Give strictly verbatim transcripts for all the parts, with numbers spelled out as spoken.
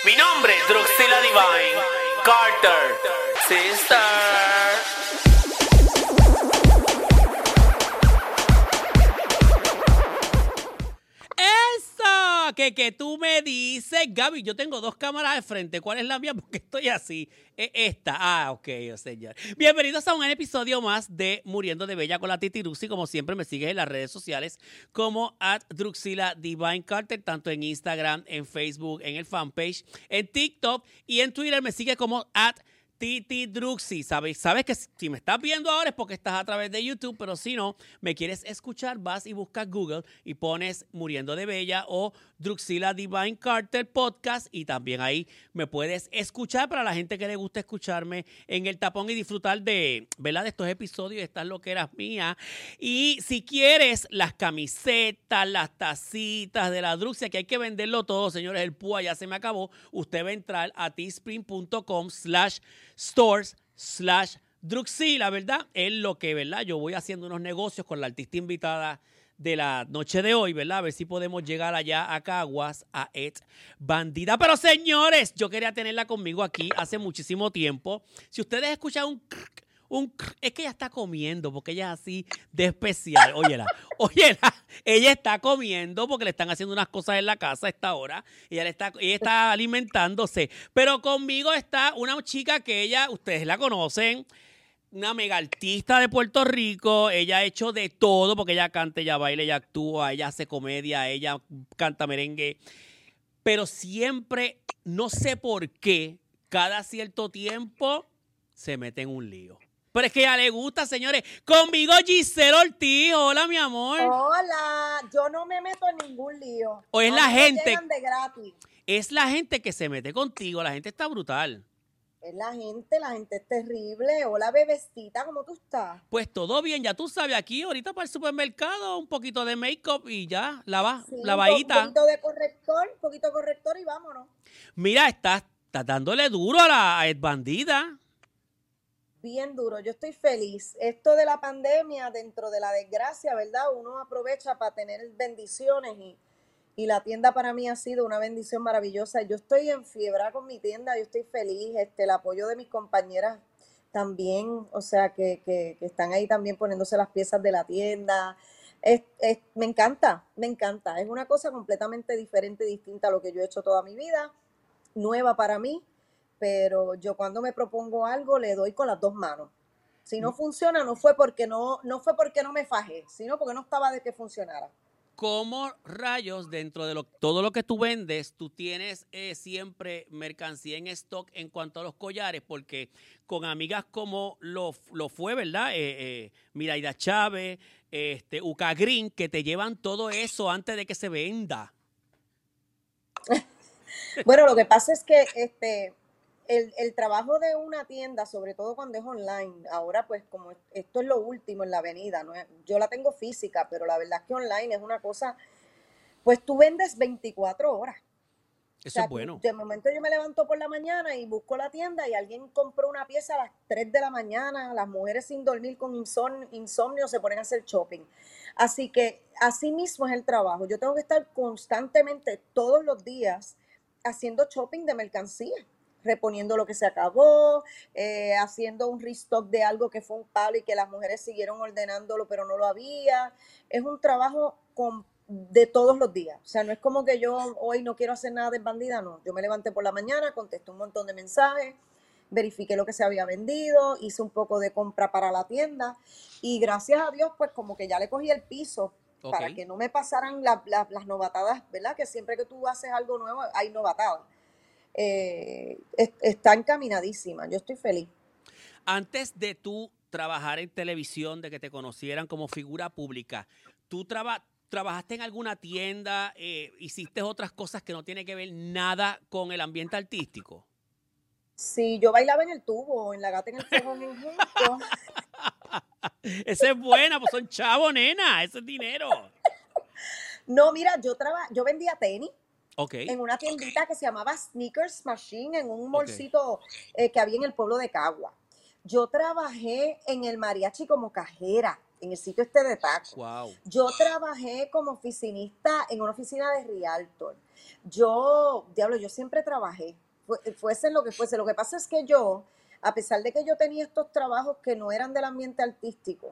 Mi nombre es Druxila Divine Carter, sister. ¡Eso! Que, que tú me dices, Gaby, yo tengo dos cámaras de frente. ¿Cuál es la mía? Porque estoy así. Es esta. Ah, ok, oh, señor. Bienvenidos a un episodio más de Muriendo de Bella con la Titi Druxy. Como siempre, me sigues en las redes sociales como at Druxila Divine Carter, tanto en Instagram, en Facebook, en el fanpage, en TikTok y en Twitter me sigue como at Titi Druxy. ¿Sabes? Sabes que si me estás viendo ahora es porque estás a través de YouTube, pero si no, me quieres escuchar, vas y buscas Google y pones Muriendo de Bella o Druxila Divine Carter Podcast y también ahí me puedes escuchar para la gente que le gusta escucharme en el tapón y disfrutar de, ¿verdad? De estos episodios, de estas loqueras mías. Y si quieres las camisetas, las tacitas de la Druxia, que hay que venderlo todo, señores, el púa ya se me acabó, usted va a entrar a teespring.com slash stores slash Druxila, ¿verdad? Es lo que, ¿verdad? Yo voy haciendo unos negocios con la artista invitada de la noche de hoy, ¿verdad? A ver si podemos llegar allá a Caguas, a Et Bandida. Pero señores, yo quería tenerla conmigo aquí hace muchísimo tiempo. Si ustedes escuchan un crrr, un crrr, es que ella está comiendo, porque ella es así de especial. Óyela, óyela, ella está comiendo porque le están haciendo unas cosas en la casa a esta hora. Ella, le está, ella está alimentándose. Pero conmigo está una chica que ella, ustedes la conocen, una mega artista de Puerto Rico. Ella ha hecho de todo porque ella canta, ella baila, ella actúa, ella hace comedia, ella canta merengue. Pero siempre, no sé por qué, cada cierto tiempo se mete en un lío. Pero es que a ella le gusta, señores. Conmigo Giselle Ortiz. Hola, mi amor. Hola, yo no me meto en ningún lío. O es A la mí me gente. llegan de gratis. Es la gente que se mete contigo. La gente está brutal. Es la gente, la gente es terrible. Hola, bebecita, ¿cómo tú estás? Pues todo bien, ya tú sabes, aquí ahorita para el supermercado, un poquito de make-up y ya, lava, Sí, lavadita. Un poquito de corrector, un poquito de corrector y vámonos. Mira, estás, estás dándole duro a la a Ed Bandida. Bien duro, yo estoy feliz. Esto de la pandemia, dentro de la desgracia, ¿verdad? Uno aprovecha para tener bendiciones y, y la tienda para mí ha sido una bendición maravillosa. Yo estoy en fiebre con mi tienda, yo estoy feliz, este, el apoyo de mis compañeras también, o sea, que, que, que están ahí también poniéndose las piezas de la tienda. Es, es, me encanta, me encanta. Es una cosa completamente diferente, distinta a lo que yo he hecho toda mi vida, nueva para mí. Pero yo cuando me propongo algo le doy con las dos manos. Si no funciona, no fue porque no, no fue porque no me fajé, sino porque no estaba de que funcionara. ¿Cómo rayos dentro de lo, todo lo que tú vendes, tú tienes eh, siempre mercancía en stock en cuanto a los collares? Porque con amigas como lo, lo fue, ¿verdad? Eh, eh, Miraida Chávez, este, Uca Green, que te llevan todo eso antes de que se venda. Bueno, lo que pasa es que este... El, el trabajo de una tienda, sobre todo cuando es online, ahora pues como esto es lo último en la avenida, ¿no? Yo la tengo física, pero la verdad es que online es una cosa, pues tú vendes veinticuatro horas. Eso o sea, es bueno. De momento yo me levanto por la mañana y busco la tienda y alguien compró una pieza a las tres de la mañana, las mujeres sin dormir con insomnio, insomnio se ponen a hacer shopping. Así que así mismo es el trabajo. Yo tengo que estar constantemente todos los días haciendo shopping de mercancía, reponiendo lo que se acabó, eh, haciendo un restock de algo que fue un palo y que las mujeres siguieron ordenándolo pero no lo había. Es un trabajo con, de todos los días. O sea, no es como que yo hoy no quiero hacer nada de bandida, no. Yo me levanté por la mañana, contesté un montón de mensajes, verifiqué lo que se había vendido, hice un poco de compra para la tienda y gracias a Dios pues como que ya le cogí el piso. Okay. Para que no me pasaran la, la, las novatadas, ¿verdad? Que siempre que tú haces algo nuevo hay novatadas. Eh, está encaminadísima, yo estoy feliz. Antes de tú trabajar en televisión, de que te conocieran como figura pública, ¿tú traba, trabajaste en alguna tienda, eh, hiciste otras cosas que no tienen que ver nada con el ambiente artístico? Sí, yo bailaba en el tubo, en la gata en el fogón en Junco. Esa es buena, pues son chavos, nena, ese es dinero. No, mira, yo, traba, yo vendía tenis. Okay. En una tiendita que se llamaba Sneakers Machine, en un molcito okay. eh, que había en el pueblo de Cagua. Yo trabajé en el mariachi como cajera. en el sitio este de Taco. Wow. Yo trabajé como oficinista en una oficina de Realtor. Yo, diablo, yo siempre trabajé, fuese lo que fuese. Lo que pasa es que yo, a pesar de que yo tenía estos trabajos que no eran del ambiente artístico,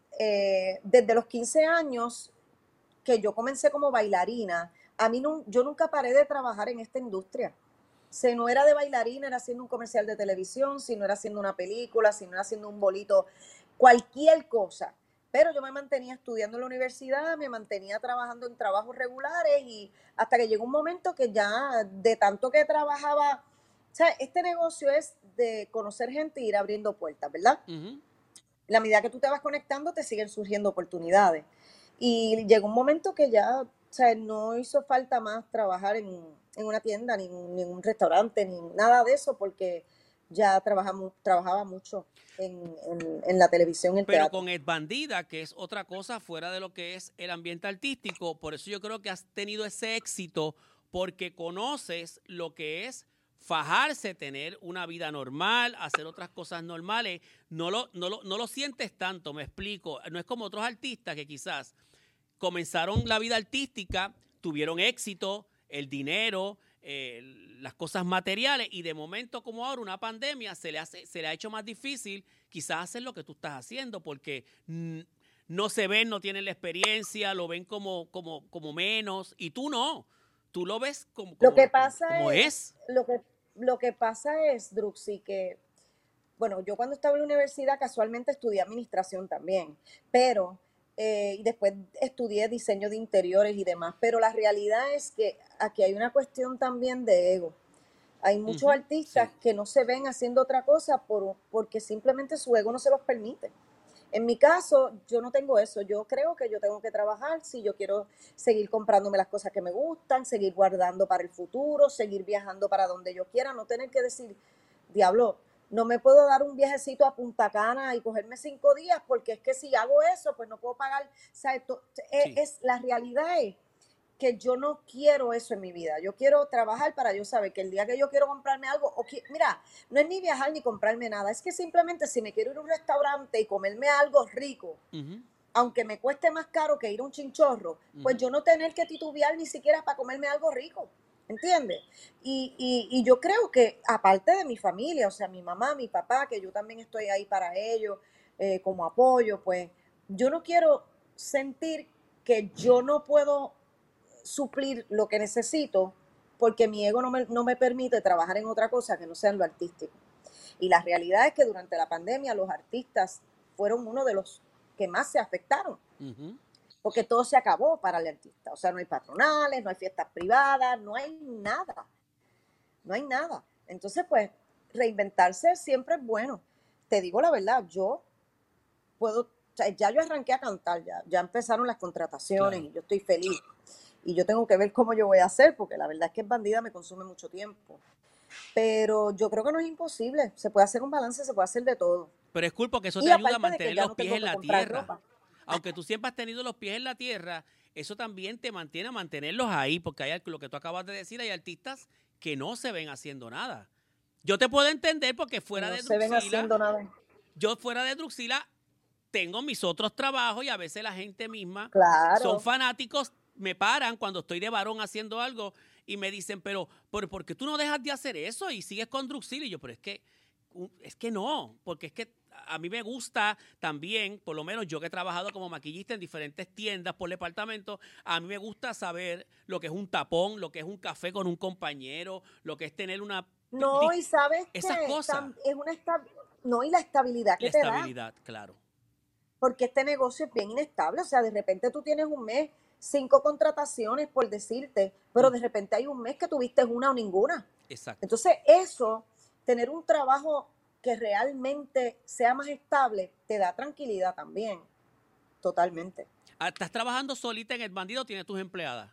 eh, desde los quince años que yo comencé como bailarina, a mí no, yo nunca paré de trabajar en esta industria. Si no era de bailarina, era haciendo un comercial de televisión, si no era haciendo una película, si no era haciendo un bolito, cualquier cosa. Pero yo me mantenía estudiando en la universidad, me mantenía trabajando en trabajos regulares y hasta que llegó un momento que ya de tanto que trabajaba, o sea, este negocio es de conocer gente e ir abriendo puertas, ¿verdad? Uh-huh. La medida que tú te vas conectando, te siguen surgiendo oportunidades. Y llegó un momento que ya, o sea, no hizo falta más trabajar en, en una tienda, ni, ni en un restaurante, ni nada de eso, porque ya trabajamos, trabajaba mucho en, en, en la televisión, en Pero teatro. con Ed Bandida, que es otra cosa fuera de lo que es el ambiente artístico, por eso yo creo que has tenido ese éxito, porque conoces lo que es fajarse, tener una vida normal, hacer otras cosas normales. No lo, no lo, no lo sientes tanto, me explico. No es como otros artistas que quizás comenzaron la vida artística, tuvieron éxito, el dinero, eh, las cosas materiales, y de momento, como ahora, una pandemia, se le, hace, se le ha hecho más difícil quizás hacer lo que tú estás haciendo, porque mm, no se ven, no tienen la experiencia, lo ven como, como, como menos, y tú no, tú lo ves como, como, lo que pasa como es, es. Lo que, lo que pasa es, Druxy, que, bueno, yo cuando estaba en la universidad casualmente estudié administración también, pero... Eh, y después estudié diseño de interiores y demás, pero la realidad es que aquí hay una cuestión también de ego. Hay muchos Uh-huh, artistas sí. que no se ven haciendo otra cosa por, porque simplemente su ego no se los permite. En mi caso, yo no tengo eso. Yo creo que yo tengo que trabajar si yo quiero seguir comprándome las cosas que me gustan, seguir guardando para el futuro, seguir viajando para donde yo quiera, no tener que decir, diablo, no me puedo dar un viajecito a Punta Cana y cogerme cinco días porque es que si hago eso, pues no puedo pagar. O sea, esto, es, Sí. es, la realidad es que yo no quiero eso en mi vida. Yo quiero trabajar para yo saber que el día que yo quiero comprarme algo, o que, mira, no es ni viajar ni comprarme nada, es que simplemente si me quiero ir a un restaurante y comerme algo rico, Uh-huh. aunque me cueste más caro que ir a un chinchorro, uh-huh. pues yo no tener que titubear ni siquiera para comerme algo rico. ¿Entiendes? Y, y, y yo creo que aparte de mi familia, o sea, mi mamá, mi papá, que yo también estoy ahí para ellos, eh, como apoyo, pues yo no quiero sentir que yo no puedo suplir lo que necesito porque mi ego no me, no me permite trabajar en otra cosa que no sea en lo artístico. Y la realidad es que durante la pandemia los artistas fueron uno de los que más se afectaron. Uh-huh. Porque todo se acabó para el artista. O sea, no hay patronales, no hay fiestas privadas, no hay nada. No hay nada. Entonces, pues, reinventarse siempre es bueno. Te digo la verdad, yo puedo, o sea, ya yo arranqué a cantar, ya, ya empezaron las contrataciones, claro. Y yo estoy feliz. Y yo tengo que ver cómo yo voy a hacer, porque la verdad es que en Bandida me consume mucho tiempo. Pero yo creo que no es imposible. Se puede hacer un balance, se puede hacer de todo. Pero es cool porque eso te y ayuda a mantener los no pies en la tierra. Ropa. Aunque tú siempre has tenido los pies en la tierra, eso también te mantiene a mantenerlos ahí, porque hay lo que tú acabas de decir, hay artistas que no se ven haciendo nada. Yo te puedo entender porque fuera no de se Druxila, ven haciendo nada. Yo fuera de Druxila tengo mis otros trabajos y a veces la gente misma claro. son fanáticos, me paran cuando estoy de varón haciendo algo y me dicen, pero, pero ¿por qué tú no dejas de hacer eso y sigues con Druxila? Y yo, pero es que, es que no, porque es que a mí me gusta también, por lo menos yo que he trabajado como maquillista en diferentes tiendas por departamento, a mí me gusta saber lo que es un tapón, lo que es un café con un compañero, lo que es tener una... No, y sabes esas que cosas. Es una esta... No, y la estabilidad que la te da. La estabilidad, claro. Porque este negocio es bien inestable, o sea, de repente tú tienes un mes, cinco contrataciones por decirte, pero de repente hay un mes que tuviste una o ninguna. Exacto. Entonces eso, tener un trabajo que realmente sea más estable, te da tranquilidad también, totalmente. ¿Estás trabajando solita en El Bandido o tienes tus empleadas?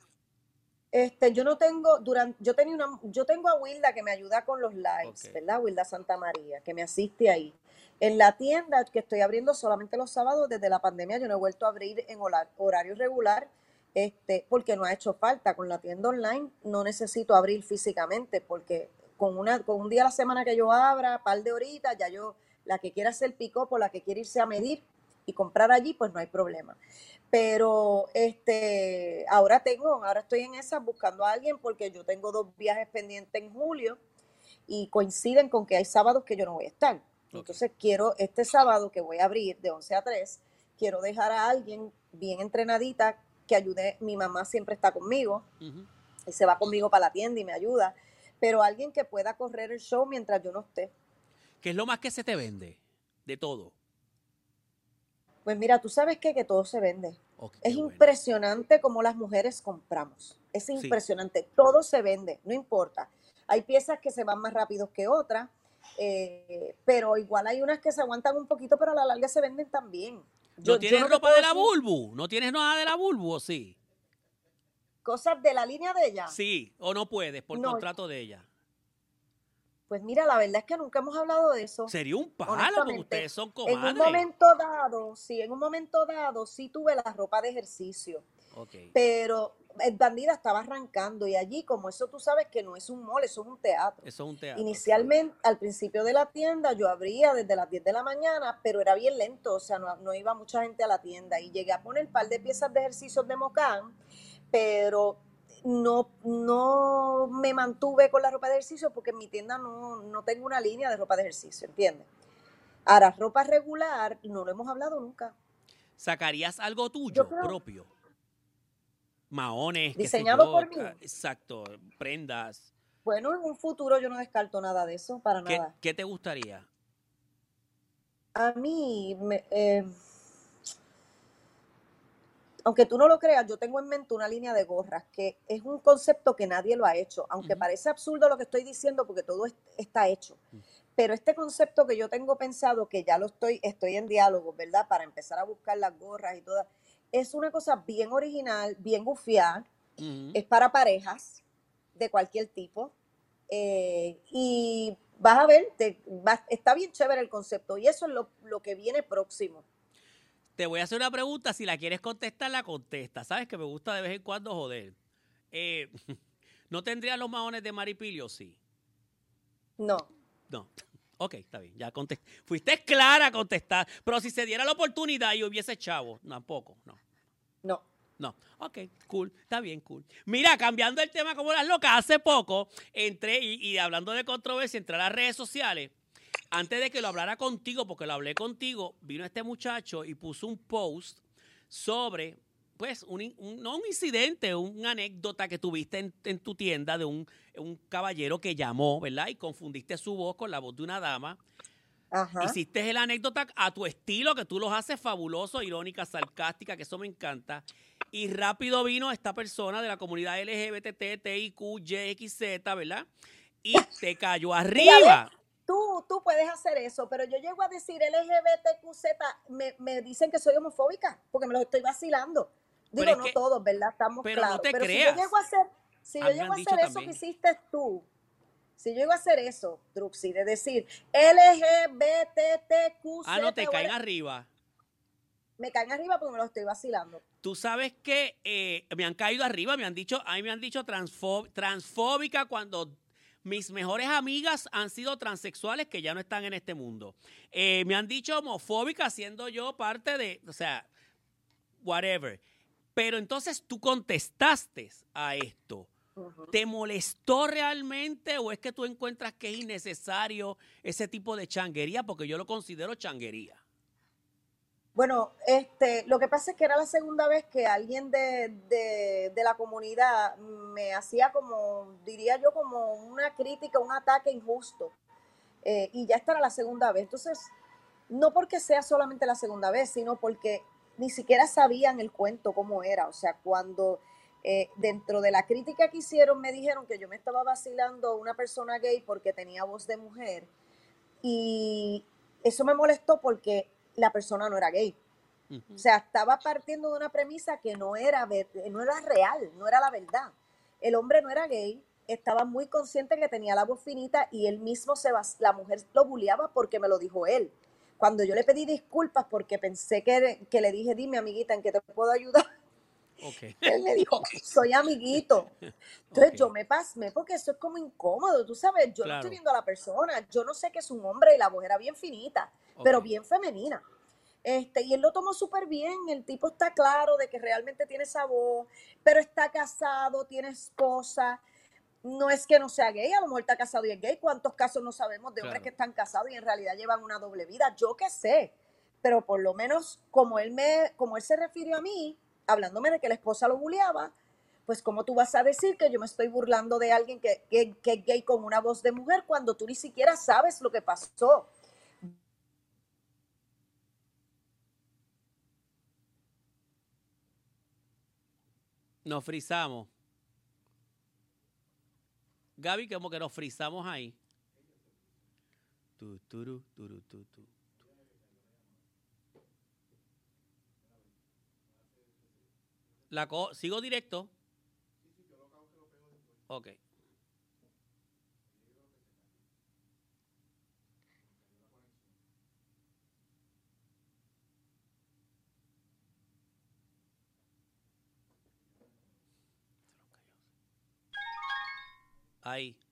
Este, yo no tengo, durante, yo tenía una, yo tengo a Wilda que me ayuda con los lives, okay. ¿verdad? Wilda Santa María, que me asiste ahí. En la tienda que estoy abriendo solamente los sábados, desde la pandemia yo no he vuelto a abrir en horario regular, este, porque no ha hecho falta. Con la tienda online no necesito abrir físicamente, porque con, una, con un día a la semana que yo abra, par de horitas, ya yo, la que quiera hacer pick-up o la que quiera irse a medir, y comprar allí, pues no hay problema. Pero este, ahora tengo, ahora estoy en esas buscando a alguien porque yo tengo dos viajes pendientes en julio y coinciden con que hay sábados que yo no voy a estar. Ok. Entonces quiero, este sábado que voy a abrir de once a tres, quiero dejar a alguien bien entrenadita que ayude. Mi mamá siempre está conmigo Ujú. y se va conmigo para la tienda y me ayuda, pero alguien que pueda correr el show mientras yo no esté. ¿Qué es lo más que se te vende? De todo. Pues mira, tú sabes qué, que todo se vende. Ok, Es qué bueno. impresionante cómo las mujeres compramos. Es Sí. impresionante. Todo se vende, no importa. Hay piezas que se van más rápidos que otras, eh, pero igual hay unas que se aguantan un poquito, pero a la larga se venden también. Yo, ¿No yo tienes no te ropa puedo de la decir Bulbu? ¿No tienes nada de la Bulbu o sí? cosas de la línea de ella. Sí, o no puedes por No, contrato de ella. pues mira, la verdad es que nunca hemos hablado de eso. Sería un palo porque Honestamente, ustedes son en un comadres. momento dado, sí, en un momento dado, sí tuve la ropa de ejercicio, Ok. pero el Bandida estaba arrancando y allí, como eso tú sabes que no es un mall, eso es un teatro. Eso es un teatro. Inicialmente, al principio de la tienda, yo abría desde las diez de la mañana, pero era bien lento, o sea, no, no iba mucha gente a la tienda y llegué a poner un par de piezas de ejercicios de Mocán, pero no, no me mantuve con la ropa de ejercicio porque en mi tienda no, no tengo una línea de ropa de ejercicio, ¿entiendes? Ahora, ropa regular, no lo hemos hablado nunca. ¿Sacarías algo Yo tuyo creo, propio? Maones, qué sé diseñado yo. por mí. ca- Exacto, prendas. Bueno, en un futuro yo no descarto nada de eso, para ¿Qué, nada. qué te gustaría? A mí, me, eh, aunque tú no lo creas, yo tengo en mente una línea de gorras, que es un concepto que nadie lo ha hecho, aunque Ujú. parece absurdo lo que estoy diciendo porque todo es- está hecho. Mm. Pero este concepto que yo tengo pensado, que ya lo estoy, estoy en diálogo, ¿verdad? Para empezar a buscar las gorras y todas, es una cosa bien original, bien gufiada, Ujú. es para parejas de cualquier tipo. eh, y vas a ver, te- vas- está bien chévere el concepto y eso es lo, lo que viene próximo. Te voy a hacer una pregunta. Si la quieres contestar, la contesta. Sabes que me gusta de vez en cuando joder. Eh, ¿No tendrías los maones de Maripilio? Sí. No, No. Ok, está bien. Ya contesté. Fuiste clara a contestar. Pero si se diera la oportunidad y hubiese chavo, tampoco. No. no. No. Ok, cool. Está bien, cool. Mira, cambiando el tema como las locas, hace poco entré y, y hablando de controversia, entré a las redes sociales. Antes de que lo hablara contigo, porque lo hablé contigo, vino este muchacho y puso un post sobre, pues, un, in- un- no un incidente, una anécdota que tuviste en, en tu tienda de un, un caballero que llamó, ¿verdad? Y confundiste su voz con la voz de una dama. Ajá. Hiciste la anécdota a tu estilo, que tú los haces fabulosos, irónica, sarcástica, que eso me encanta. Y rápido vino esta persona de la comunidad L G B T T, T I Q, Y X Z, ¿verdad? Y te cayó Mira, arriba. ve, tú, tú puedes hacer eso, pero yo llego a decir L G B T Q Z, me, me dicen que soy homofóbica, porque me los estoy vacilando. Pero Digo, es no que, todos, ¿verdad? Estamos pero no claros. te Pero si yo creas. llego a hacer, si A yo mí me llego han a dicho hacer eso que también. hiciste tú, si yo llego a hacer eso, Druxy, de decir L G B T T Q Ah, no, te Z, caen arriba. me caen arriba porque me los estoy vacilando. Tú sabes que eh, me han caído arriba, me han dicho, a mí me han dicho transfó- transfóbica cuando mis mejores amigas han sido transexuales que ya no están en este mundo. Eh, me han dicho homofóbica siendo yo parte de, o sea, whatever. Pero entonces tú contestaste a esto. Ujú. ¿Te molestó realmente o es que tú encuentras que es innecesario ese tipo de changuería? Porque yo lo considero changuería. Bueno, este, lo que pasa es que era la segunda vez que alguien de, de, de la comunidad me hacía como, diría yo, como una crítica, un ataque injusto. Eh, y ya esta era la segunda vez. Entonces, no porque sea solamente la segunda vez, sino porque ni siquiera sabían el cuento cómo era. O sea, cuando eh, dentro de la crítica que hicieron me dijeron que yo me estaba vacilando a una persona gay porque tenía voz de mujer. Y eso me molestó porque la persona no era gay. Ujú. O sea, estaba partiendo de una premisa que no era, ver- no era real, no era la verdad. El hombre no era gay, estaba muy consciente que tenía la voz finita y él mismo se va, la mujer lo bulleaba porque me lo dijo él. Cuando yo le pedí disculpas porque pensé que, que le dije, dime amiguita, ¿en qué te puedo ayudar? Ok. Él me dijo, soy amiguito. Entonces Ok. yo me pasmé porque eso es como incómodo, tú sabes, yo no estoy Claro. viendo a la persona, yo no sé que es un hombre y la voz era bien finita, pero Ok. bien femenina. Este, y él lo tomó súper bien, el tipo está claro de que realmente tiene esa voz, pero está casado, tiene esposa, no es que no sea gay, a lo mejor está casado y es gay, ¿cuántos casos no sabemos de hombres Claro. que están casados y en realidad llevan una doble vida? Yo qué sé, pero por lo menos como él, me, como él se refirió a mí, hablándome de que la esposa lo bulleaba, pues cómo tú vas a decir que yo me estoy burlando de alguien que, que, que es gay con una voz de mujer cuando tú ni siquiera sabes lo que pasó. Nos frizamos. Gaby, como que nos frizamos ahí. Tu, turu, turu, tu, tu. La co ¿Sigo directo? Ok. Ahí.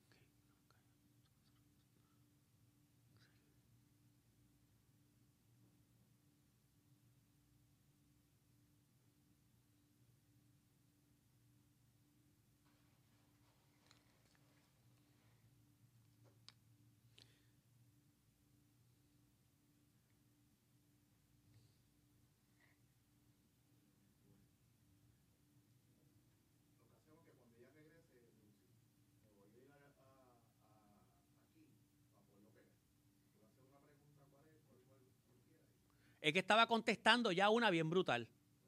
Es que estaba contestando ya una bien brutal.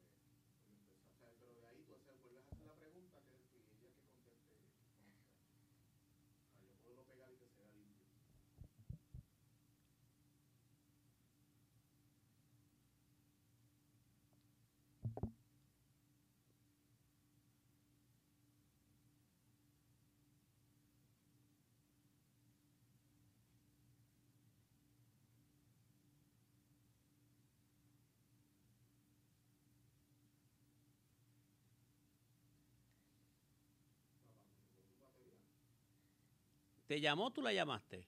¿Te llamó o tú la llamaste?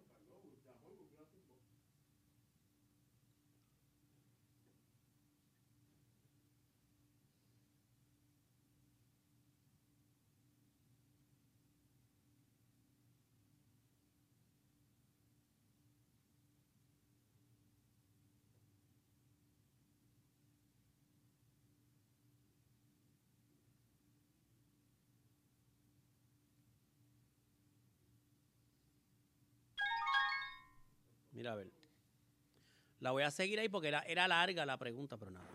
Mira, a ver. La voy a seguir ahí porque era, era larga la pregunta, pero nada.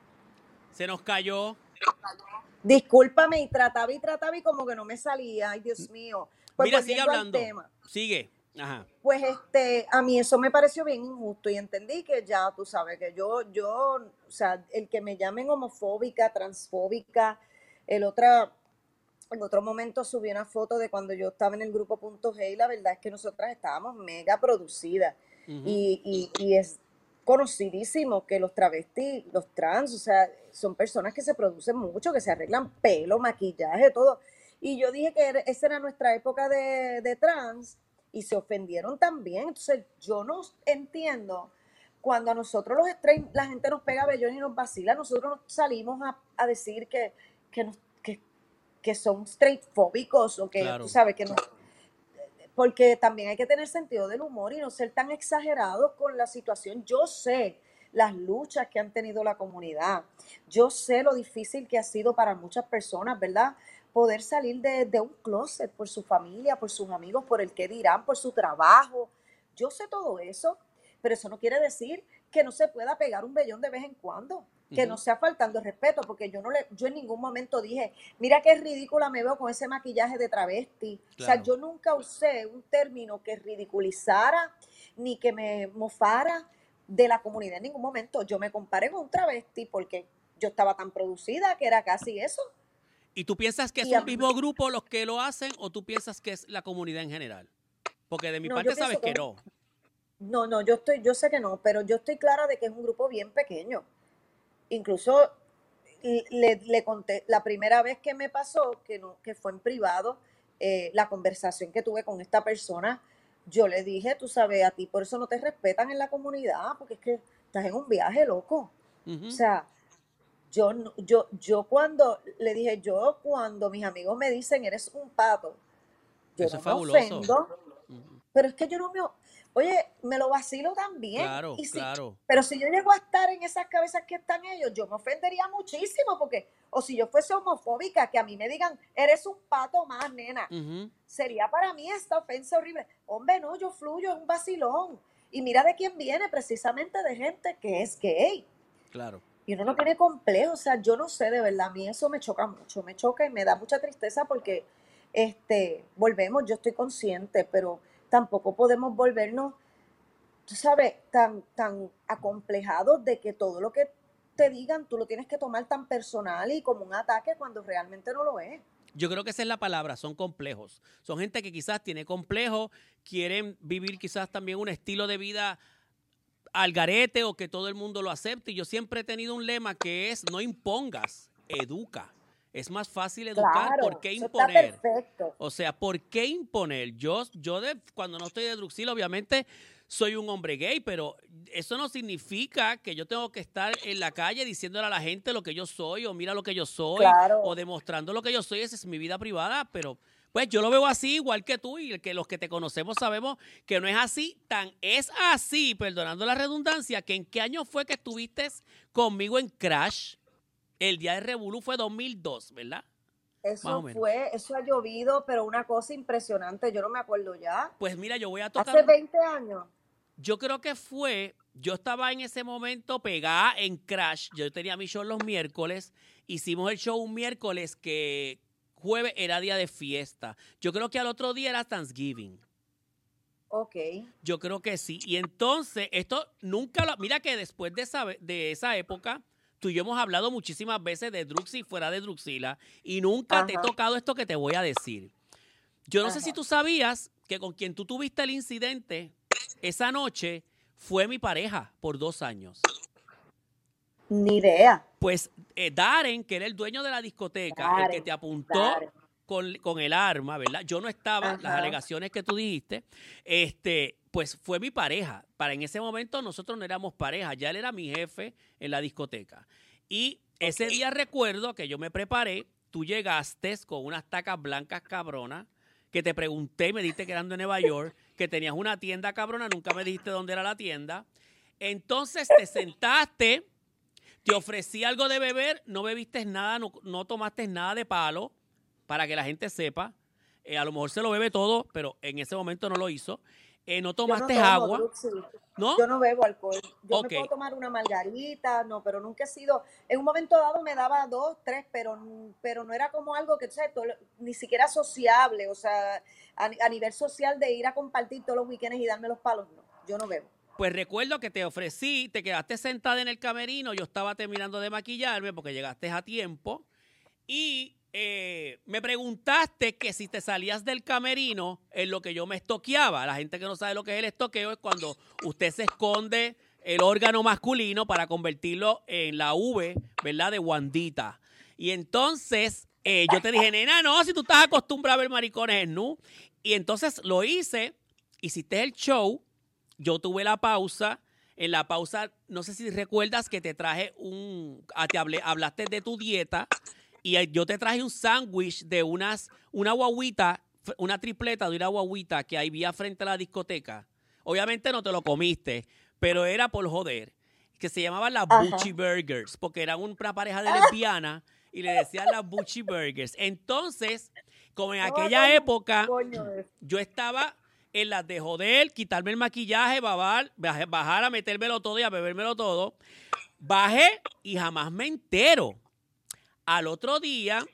Se nos cayó. Discúlpame, y trataba y trataba y como que no me salía, ay Dios mío. Pues Mira, sigue volviendo al hablando. tema, Sigue. Ajá. pues este, a mí eso me pareció bien injusto y entendí que ya, tú sabes, que yo, yo, o sea, el que me llamen homofóbica, transfóbica, el otra, en otro momento subí una foto de cuando yo estaba en el grupo Punto G y la verdad es que nosotras estábamos mega producidas Ujú. y, y, y es conocidísimo que los travestis, los trans, o sea, son personas que se producen mucho, que se arreglan pelo, maquillaje, todo. Y yo dije que era- esa era nuestra época de, de trans y se ofendieron también. Entonces yo no entiendo cuando a nosotros los straight, la gente nos pega vellón y nos vacila, nosotros nos salimos a, a decir que, que, nos, que, que son straightfóbicos o que tú Claro. sabes que no, porque también hay que tener sentido del humor y no ser tan exagerados con la situación. Yo sé las luchas que han tenido la comunidad, yo sé lo difícil que ha sido para muchas personas, ¿verdad? Poder salir de, de un closet por su familia, por sus amigos, por el que dirán, por su trabajo. Yo sé todo eso, pero eso no quiere decir que no se pueda pegar un vellón de vez en cuando, que no Ujú. sea faltando el respeto, porque yo no le, yo en ningún momento dije, mira qué ridícula me veo con ese maquillaje de travesti. O sea, Claro. yo nunca usé un término que ridiculizara ni que me mofara de la comunidad en ningún momento. Yo me comparé con un travesti porque yo estaba tan producida que era casi eso. ¿Y tú piensas que es Y a un mí, mismo grupo los que lo hacen o tú piensas que es la comunidad en general? Porque de mi no, yo parte sabes pienso que que es un- no. no, no, yo estoy, yo sé que no, pero yo estoy clara de que es un grupo bien pequeño. Incluso le, le conté, la primera vez que me pasó, que, no, que fue en privado, eh, la conversación que tuve con esta persona, yo le dije, tú sabes, a ti por eso no te respetan en la comunidad, porque es que estás en un viaje, loco. Ujú. O sea, yo, no- yo, yo cuando le dije, yo cuando mis amigos me dicen, eres un pato, yo Eso es no me fabuloso. ofendo, Ujú. pero es que yo no me, o- oye, me lo vacilo también. Claro, Y si, claro. pero si yo llego a estar en esas cabezas que están ellos, yo me ofendería muchísimo, porque, o si yo fuese homofóbica, que a mí me digan, eres un pato más, nena, Ujú. sería para mí esta ofensa horrible. Hombre, no, yo fluyo, es un vacilón. Y mira de quién viene, precisamente de gente que es gay. Claro. Y uno no tiene complejo, o sea, yo no sé, de verdad, a mí eso me choca mucho, me choca y me da mucha tristeza porque, este, volvemos, yo estoy consciente, pero tampoco podemos volvernos, tú sabes, tan, tan acomplejados de que todo lo que te digan tú lo tienes que tomar tan personal y como un ataque cuando realmente no lo es. Yo creo que esa es la palabra, son complejos. Son gente que quizás tiene complejos, quieren vivir quizás también un estilo de vida al garete o que todo el mundo lo acepte. Y yo siempre he tenido un lema que es no impongas, educa. Es más fácil educar, ¿por Claro, qué eso está imponer? perfecto. O sea, ¿por qué imponer? Yo, yo de, cuando no estoy de Druxil, obviamente soy un hombre gay, pero eso no significa que yo tengo que estar en la calle diciéndole a la gente lo que yo soy, o mira lo que yo soy, o Claro, demostrando lo que yo soy. Esa es mi vida privada, pero pues yo lo veo así, igual que tú, y que los que te conocemos sabemos que no es así. Tan es así, perdonando la redundancia, que en qué año fue que estuviste conmigo en Crash. El día de Revolú fue dos mil dos, ¿verdad? Más o eso menos. fue, eso ha llovido, pero una cosa impresionante, yo no me acuerdo ya. Pues mira, yo voy a tocar Hace un... veinte años. Yo creo que fue... Yo estaba en ese momento pegada en Crash. Yo tenía mi show los miércoles. Hicimos el show un miércoles que jueves era día de fiesta. Yo creo que al otro día era Thanksgiving. Ok. Yo creo que sí. Y entonces, esto nunca lo... Mira que después de esa, de esa época, tú y yo hemos hablado muchísimas veces de Druxy fuera de Druxila. Y nunca te he Ajá, tocado esto que te voy a decir. Yo no sé si ajá. tú sabías que con quien tú tuviste el incidente esa noche fue mi pareja por dos años. Ni idea. Pues eh, Darren, que era el dueño de la discoteca, el que Darren, te apuntó Darren. con, con el arma, ¿verdad? Yo no estaba, las Ajá. alegaciones que tú dijiste, este, pues fue mi pareja. Para en ese momento nosotros no éramos pareja, ya él era mi jefe en la discoteca. Y ese Ok. día recuerdo que yo me preparé, tú llegaste con unas tacas blancas cabronas, que te pregunté y me dijiste que eran de Nueva York, que tenías una tienda cabrona, nunca me dijiste dónde era la tienda. Entonces te sentaste, te ofrecí algo de beber, no bebiste nada, no, no tomaste nada de palo, para que la gente sepa. Eh, a lo mejor se lo bebe todo, pero en ese momento no lo hizo. Eh, no Yo no tomaste tomo, agua, Druxy. ¿no? Yo no bebo alcohol. Yo me Ok, puedo tomar una margarita, no, pero nunca he sido. En un momento dado me daba dos, tres, pero, pero no era como algo que, tú sabes, todo- ni siquiera sociable, o sea, a, a nivel social de ir a compartir todos los weekends y darme los palos, no. Yo no bebo. pues recuerdo que te ofrecí, te quedaste sentada en el camerino, yo estaba terminando de maquillarme porque llegaste a tiempo y eh, me preguntaste que si te salías del camerino en lo que yo me estoqueaba. La gente que no sabe lo que es el estoqueo es cuando usted se esconde el órgano masculino para convertirlo en la V, ¿verdad? De Wandita. Y entonces eh, yo te dije, nena, no, si tú estás acostumbrada a ver maricones en nu. Y entonces lo hice, hiciste el show, yo tuve la pausa. En la pausa, no sé si recuerdas que te traje un, ah, te hablé, hablaste de tu dieta y eh, yo te traje un sándwich de unas, una guaguita, f- una tripleta de una guaguita que había frente a la discoteca. Obviamente no te lo comiste, pero era por joder, que se llamaban las Butchie Ajá. Burgers, porque eran una pareja de Ah, lesbianas y le decían las Butchie Burgers. Entonces, como en no me aquella acuerdo un época, coño de eso. yo estaba en las de joder, quitarme el maquillaje, bajar, baj- bajar a metérmelo todo y a bebérmelo todo. Bajé y jamás me entero. Al otro día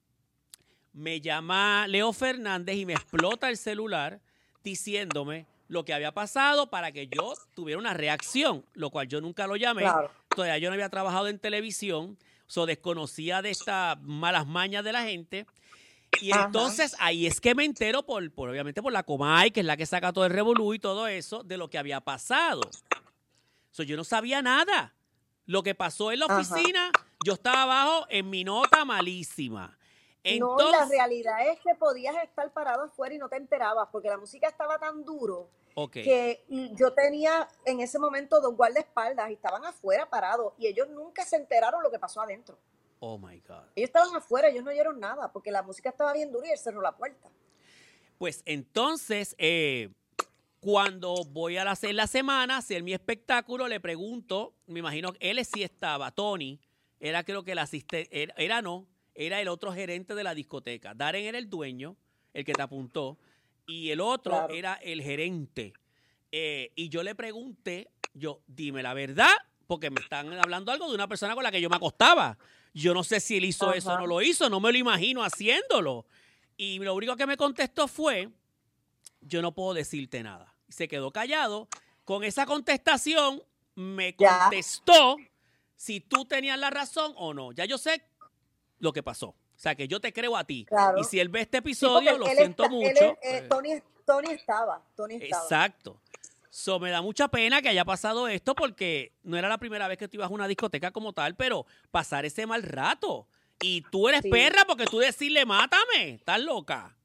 me llama Leo Fernández y me explota el celular diciéndome lo que había pasado para que yo tuviera una reacción, lo cual yo nunca lo llamé. Claro. Todavía yo no había trabajado en televisión, so desconocía de estas malas mañas de la gente. Y Ajá. entonces ahí es que me entero, por, por obviamente por la Comay, que es la que saca todo el revolú y todo eso, de lo que había pasado. So, yo no sabía nada. Lo que pasó en la Ajá. oficina, yo estaba abajo en mi nota malísima. No, y la Entonces, realidad es que podías estar parado afuera y no te enterabas, porque la música estaba tan duro ok, que yo tenía en ese momento dos guardaespaldas y estaban afuera parados y ellos nunca se enteraron lo que pasó adentro. oh my God. Ellos estaban afuera, ellos no oyeron nada, porque la música estaba bien dura y él cerró la puerta. Pues entonces, eh, cuando voy a la- hacer la semana, hacer mi espectáculo, le pregunto, me imagino que él sí estaba, Tony, era creo que el asistente, era, era no, era el otro gerente de la discoteca. Darren era el dueño, el que te apuntó, y el otro Claro. era el gerente. Eh, y yo le pregunté, yo, dime la verdad, porque me están hablando algo de una persona con la que yo me acostaba. Yo no sé si él hizo eso o Ajá. no lo hizo, no me lo imagino haciéndolo. Y lo único que me contestó fue, yo no puedo decirte nada. Se quedó callado. Con esa contestación me Ya. contestó si tú tenías la razón o no. Ya yo sé lo que pasó. O sea, que yo te creo a ti. Claro. Y si él ve este Sí, porque episodio, él, lo él siento está, él mucho. es- eh, Eh, Tony, Tony estaba, Tony estaba. Exacto. So, me da mucha pena que haya pasado esto porque no era la primera vez que tú ibas a una discoteca como tal, pero pasar ese mal rato. Y tú eres Sí. perra porque tú decirle, mátame. Estás loca.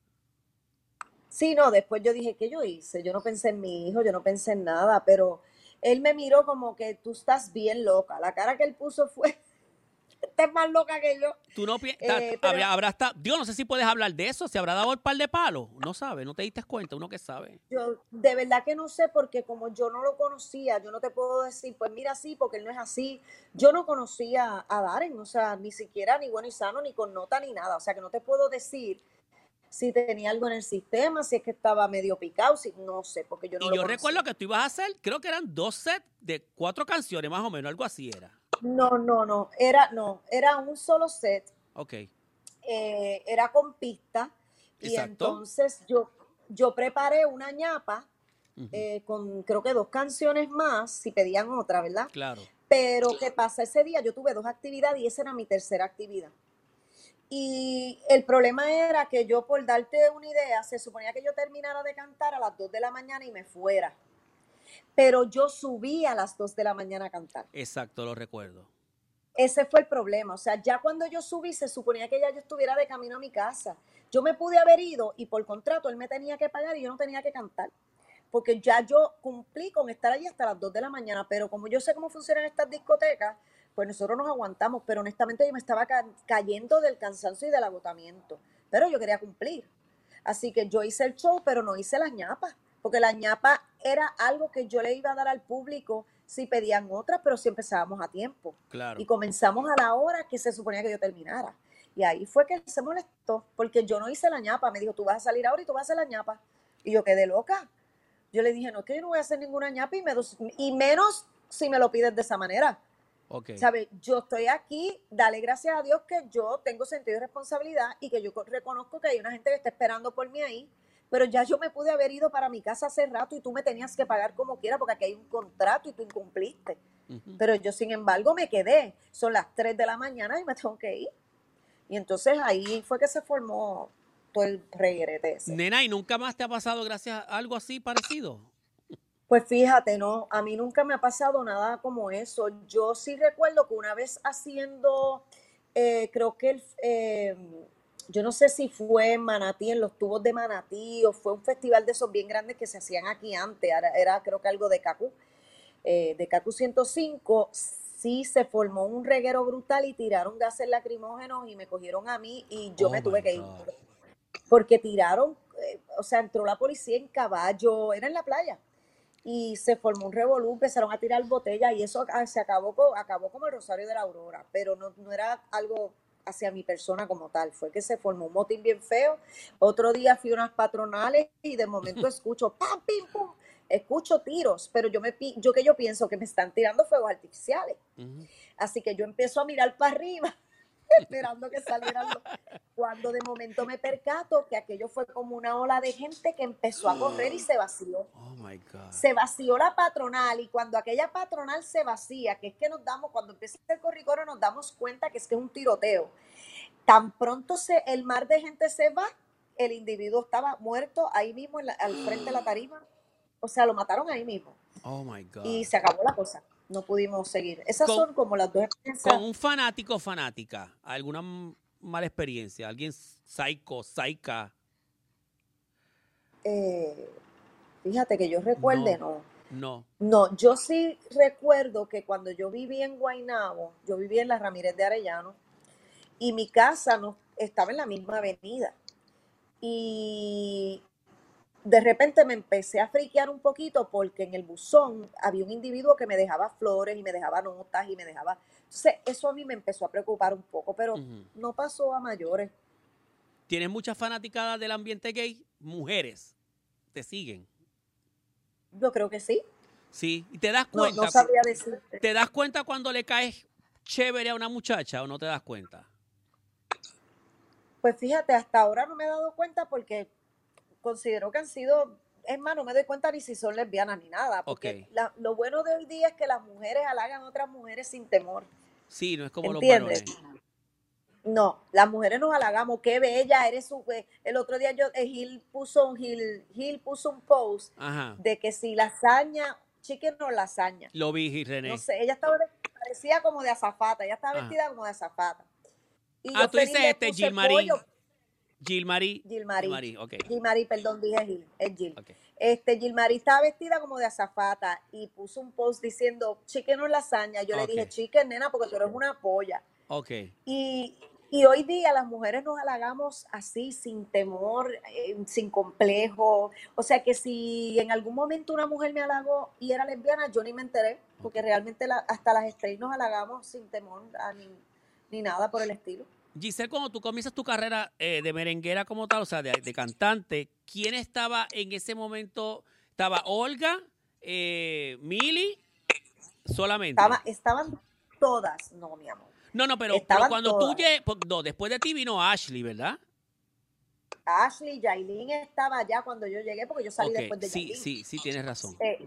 Sí, no, después yo dije, ¿qué yo hice? Yo no pensé en mi hijo, yo no pensé en nada, pero él me miró como que tú estás bien loca. La cara que él puso fue, estás más loca que yo. Tú no piensas, Eh, pero habrá estado, Dios, no sé si puedes hablar de eso, se habrá dado el par de palos, no sabe, no te diste cuenta, uno que sabe. yo de verdad que no sé, porque como yo no lo conocía, yo no te puedo decir, pues mira, sí, porque él no es así. Yo no conocía a Darren, o sea, ni siquiera ni bueno y sano, ni con nota, ni nada. O sea, que no te puedo decir si tenía algo en el sistema, si es que estaba medio picado, si no sé, porque yo no Y lo yo conocía. recuerdo que tú ibas a hacer, creo que eran dos sets de cuatro canciones más o menos, algo así era. No, no, no, era, no, era un solo set, Ok, eh, era con pista, y exacto. entonces yo, yo preparé una ñapa Ujú, eh, con creo que dos canciones más, si pedían otra, ¿verdad? claro. Pero ¿qué pasa? Ese día yo tuve dos actividades y esa era mi tercera actividad. Y el problema era que yo, por darte una idea, se suponía que yo terminara de cantar a las dos de la mañana y me fuera. Pero yo subí a las dos de la mañana a cantar. Exacto, lo recuerdo. Ese fue el problema. O sea, ya cuando yo subí, se suponía que ya yo estuviera de camino a mi casa. Yo me pude haber ido y por contrato él me tenía que pagar y yo no tenía que cantar. Porque ya yo cumplí con estar allí hasta las dos de la mañana. Pero como yo sé cómo funcionan estas discotecas, pues nosotros nos aguantamos. Pero honestamente yo me estaba ca cayendo del cansancio y del agotamiento. Pero yo quería cumplir. Así que yo hice el show, pero no hice las ñapas. Porque la ñapa era algo que yo le iba a dar al público si pedían otras, pero si empezábamos a tiempo. Claro. Y comenzamos a la hora que se suponía que yo terminara. Y ahí fue que él se molestó, porque yo no hice la ñapa. Me dijo, tú vas a salir ahora y tú vas a hacer la ñapa. Y yo quedé loca. Yo le dije, no, es que yo no voy a hacer ninguna ñapa y, me dos, y menos si me lo pides de esa manera. Okay. ¿Sabes? Yo estoy aquí, dale gracias a Dios que yo tengo sentido de responsabilidad y que yo reconozco que hay una gente que está esperando por mí ahí, pero ya yo me pude haber ido para mi casa hace rato y tú me tenías que pagar como quiera porque aquí hay un contrato y tú incumpliste. Uh-huh. Pero yo, sin embargo, me quedé. Son las tres de la mañana y me tengo que ir. Y entonces ahí fue que se formó todo el reguerete ese. Nena, ¿y nunca más te ha pasado gracias a algo así parecido? Pues fíjate, no, a mí nunca me ha pasado nada como eso. Yo sí recuerdo que una vez haciendo, eh, creo que el, eh, yo no sé si fue en Manatí, en los tubos de Manatí, o fue un festival de esos bien grandes que se hacían aquí antes, era, era creo que algo de Cacu, eh, de Cacu ciento cinco, sí se formó un reguero brutal y tiraron gases lacrimógenos y me cogieron a mí y yo oh me tuve que ir. God. Porque tiraron, eh, o sea, entró la policía en caballo, era en la playa. Y se formó un revolú, empezaron a tirar botellas y eso se acabó, acabó como el Rosario de la Aurora, pero no, no era algo hacia mi persona como tal, fue que se formó un motín bien feo. Otro día fui a unas patronales y de momento escucho pam, pim, pum, escucho tiros, pero yo, me, yo que yo pienso que me están tirando fuegos artificiales. Uh-huh. Así que yo empiezo a mirar para arriba esperando que salieran los... Cuando de momento me percato que aquello fue como una ola de gente que empezó a correr y se vació. Oh my God. Se vació la patronal y cuando aquella patronal se vacía, que es que nos damos, cuando empieza el corricoro nos damos cuenta que es que es un tiroteo. Tan pronto se, el mar de gente se va, el individuo estaba muerto ahí mismo en la, al frente de la tarima. O sea, lo mataron ahí mismo. Oh my God. Y se acabó la cosa. No pudimos seguir. Esas con, son como las dos experiencias. Con un fanático o fanática, ¿alguna mala experiencia? ¿Alguien psycho, psycha? Eh, fíjate que yo recuerde, No, no. no. No, yo sí recuerdo que cuando yo vivía en Guaynabo, yo vivía en la Ramírez de Arellano, y mi casa no estaba en la misma avenida. Y de repente me empecé a friquear un poquito porque en el buzón había un individuo que me dejaba flores y me dejaba notas y me dejaba... Entonces, eso a mí me empezó a preocupar un poco, pero Ujú. no pasó a mayores. ¿Tienes muchas fanaticadas del ambiente gay? Mujeres, ¿te siguen? Yo creo que sí. Sí, ¿y te das No, no cuenta? sabría decirte. ¿Te das cuenta cuando le caes chévere a una muchacha o no te das cuenta? Pues fíjate, hasta ahora no me he dado cuenta porque considero que han sido, es más, no me doy cuenta ni si son lesbianas ni nada, porque Ok. la- lo bueno de hoy día es que las mujeres halagan a otras mujeres sin temor, Sí, no es como los ¿entiendes? varones. No, las mujeres nos halagamos, qué bella, eres su... eh, El otro día yo, eh, Gil puso un, Gil, Gil puso un post Ajá. de que si lasaña, chicken o lasaña, Lo vi, René. no sé, ella estaba, parecía como de azafata, ella estaba Ajá. vestida como de azafata. Y Ah, yo tú feliz dices le este, puse Gilmarí. pollo, Gilmarí. Gilmarí, Gilmarí, ok. Gilmarí, perdón, dije Gil, es Gil. Ok. Este, Gilmarí estaba vestida como de azafata y puso un post diciendo, chicken o lasaña. Yo le Ok. dije, chicken, nena, porque tú eres una polla. Ok. Y, y hoy día las mujeres nos halagamos así, sin temor, eh, sin complejo. O sea que si en algún momento una mujer me halagó y era lesbiana, yo ni me enteré, porque Ok. realmente la- hasta las estrellas nos halagamos sin temor a ni, ni nada por el estilo. Giselle, cuando tú comienzas tu carrera eh, de merenguera como tal, o sea, de, de cantante, ¿quién estaba en ese momento? ¿Estaba Olga? Eh, ¿Mili? Solamente. Estaba, estaban todas, no, mi amor. No, no, pero, pero Estaban cuando tú todas. llegues, no, después de ti vino Ashley, ¿verdad? Ashley, Yailin estaba allá cuando yo llegué, porque yo salí Ok, después de sí, Yailin. sí, sí, tienes razón. Eh,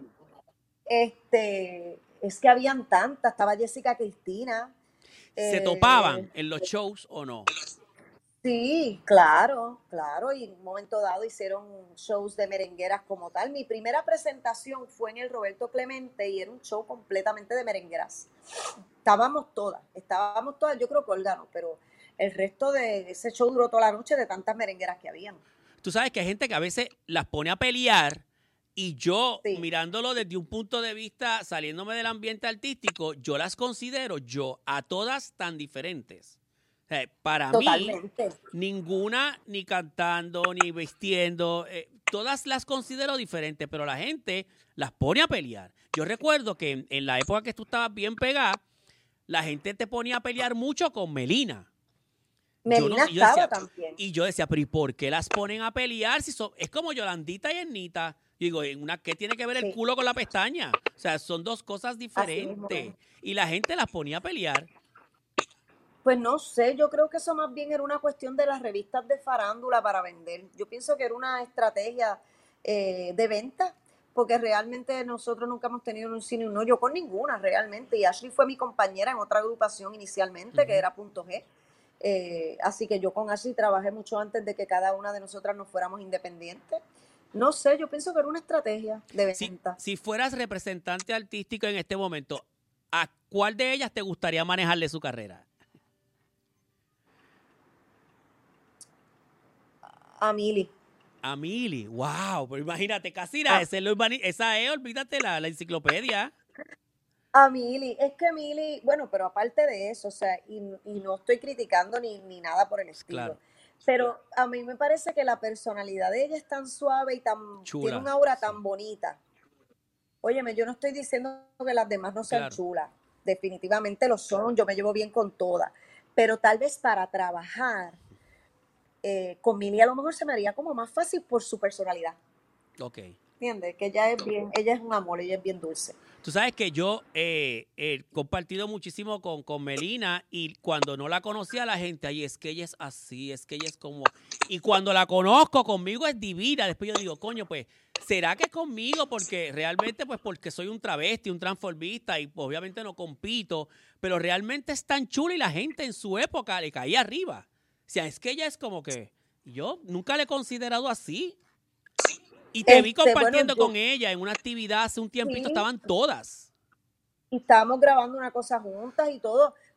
este, es que habían tantas, estaba Jessica Cristina. ¿Se eh, topaban en los shows o no? Sí, claro, claro, y en un momento dado hicieron shows de merengueras como tal. Mi primera presentación fue en el Roberto Clemente y era un show completamente de merengueras. Estábamos todas, estábamos todas, yo creo que Olga no, pero el resto de ese show duró toda la noche de tantas merengueras que habían. Tú sabes que hay gente que a veces las pone a pelear y yo, Sí. mirándolo desde un punto de vista, saliéndome del ambiente artístico, yo las considero yo a todas tan diferentes. O sea, para Totalmente. mí, ninguna ni cantando, ni vestiendo, eh, todas las considero diferentes, pero la gente las pone a pelear. Yo recuerdo que en, en la época que tú estabas bien pegada, la gente te ponía a pelear mucho con Melina. Yo no- Melina yo estaba decía- también. Y yo decía, pero ¿y por qué las ponen a pelear? Si son, es como Yolandita y Ernita. Yo digo, ¿en una, ¿qué tiene que ver el Sí. culo con la pestaña? O sea, son dos cosas mismo es. diferentes. Y la gente las ponía a pelear. Pues no sé, yo creo que eso más bien era una cuestión de las revistas de farándula para vender. Yo pienso que era una estrategia eh, de venta, porque realmente nosotros nunca hemos tenido un cine, no, yo con ninguna realmente. Y Ashley fue mi compañera en otra agrupación inicialmente, Ujú. que era Punto G. Eh, así que yo con Ashley trabajé mucho antes de que cada una de nosotras nos fuéramos independientes. No sé, yo pienso que era una estrategia de Si, venta. si fueras representante artístico en este momento, ¿a cuál de ellas te gustaría manejarle su carrera? A Mili. A Mili. Wow, pero imagínate, Casira, Ah. esa es, lo urbani- esa es, olvídate, la, la enciclopedia. A Mili, es que Mili, bueno, pero aparte de eso, o sea, y, y no estoy criticando ni, ni nada por el estilo, Claro. pero a mí me parece que la personalidad de ella es tan suave y tan, Chula, tiene una aura sí. tan bonita. Óyeme, yo no estoy diciendo que las demás no sean Claro. chulas, definitivamente lo son, yo me llevo bien con todas, pero tal vez para trabajar eh, con Mili a lo mejor se me haría como más fácil por su personalidad, Ok. ¿entiendes? Que ella es bien, ella es un amor, ella es bien dulce. Tú sabes que yo eh, he compartido muchísimo con, con Melina y cuando no la conocía la gente, ay, es que ella es así, es que ella es como... Y cuando la conozco, conmigo es divina. Después yo digo, coño, pues, ¿será que conmigo? Porque realmente, pues, porque soy un travesti, un transformista y pues, obviamente no compito, pero realmente es tan chula y la gente en su época le caía arriba. O sea, es que ella es como que... Yo nunca le he considerado así. Y te vi Este, bueno, compartiendo yo- con ella en una actividad hace un tiempito, Sí. estaban todas. Y estábamos grabando una cosa juntas y todo.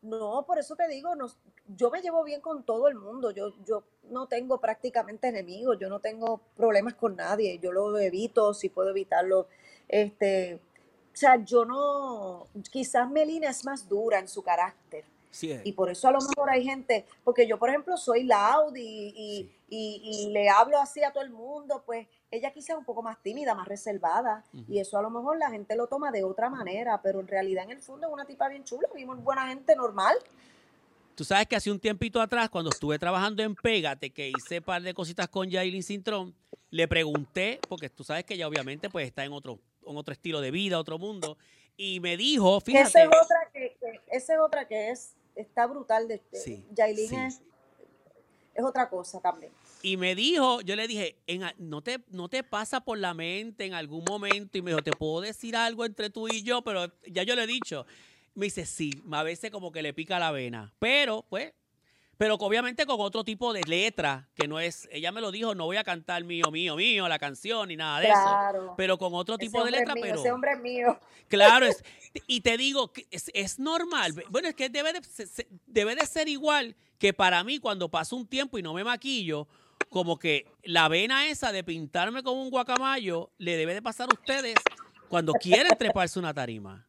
no, por eso te digo, no, yo me llevo bien con todo el mundo, yo, yo no tengo prácticamente enemigos, yo no tengo problemas con nadie, yo lo evito si puedo evitarlo. Este, o sea, yo no, quizás Melina es más dura en su carácter. Sí, es. Y por eso a lo mejor hay gente, porque yo por ejemplo soy loud y, y, Sí. y, y le hablo así a todo el mundo, pues ella quizás es un poco más tímida, más reservada, Ujú. y eso a lo mejor la gente lo toma de otra manera, pero en realidad en el fondo es una tipa bien chula, bien buena gente, normal. Tú sabes que hace un tiempito atrás, cuando estuve trabajando en Pégate, que hice un par de cositas con Yailin Cintrón, le pregunté, porque tú sabes que ella obviamente pues está en otro, en otro estilo de vida, otro mundo, y me dijo, Que esa es fíjate, otra que, que esa es otra que es, está brutal, de, de sí, Yailin sí. es, es otra cosa también. Y me dijo, yo le dije, en, a- ¿no, te, ¿no te pasa por la mente en algún momento? Y me dijo, te puedo decir algo entre tú y yo, pero ya yo le he dicho. Me dice, sí, a veces como que le pica la vena. Pero, pues, pero obviamente con otro tipo de letra, que no es, ella me lo dijo, no voy a cantar mío, mío, mío, la canción, ni nada de eso. Claro, Pero con otro ese tipo de hombre es letra, mío, ese pero hombre es mío. claro, es, y te digo, que es, es normal. Bueno, es que debe de, se- se- debe de ser igual que para mí cuando paso un tiempo y no me maquillo, como que la vena esa de pintarme como un guacamayo le debe de pasar a ustedes cuando quieren treparse una tarima.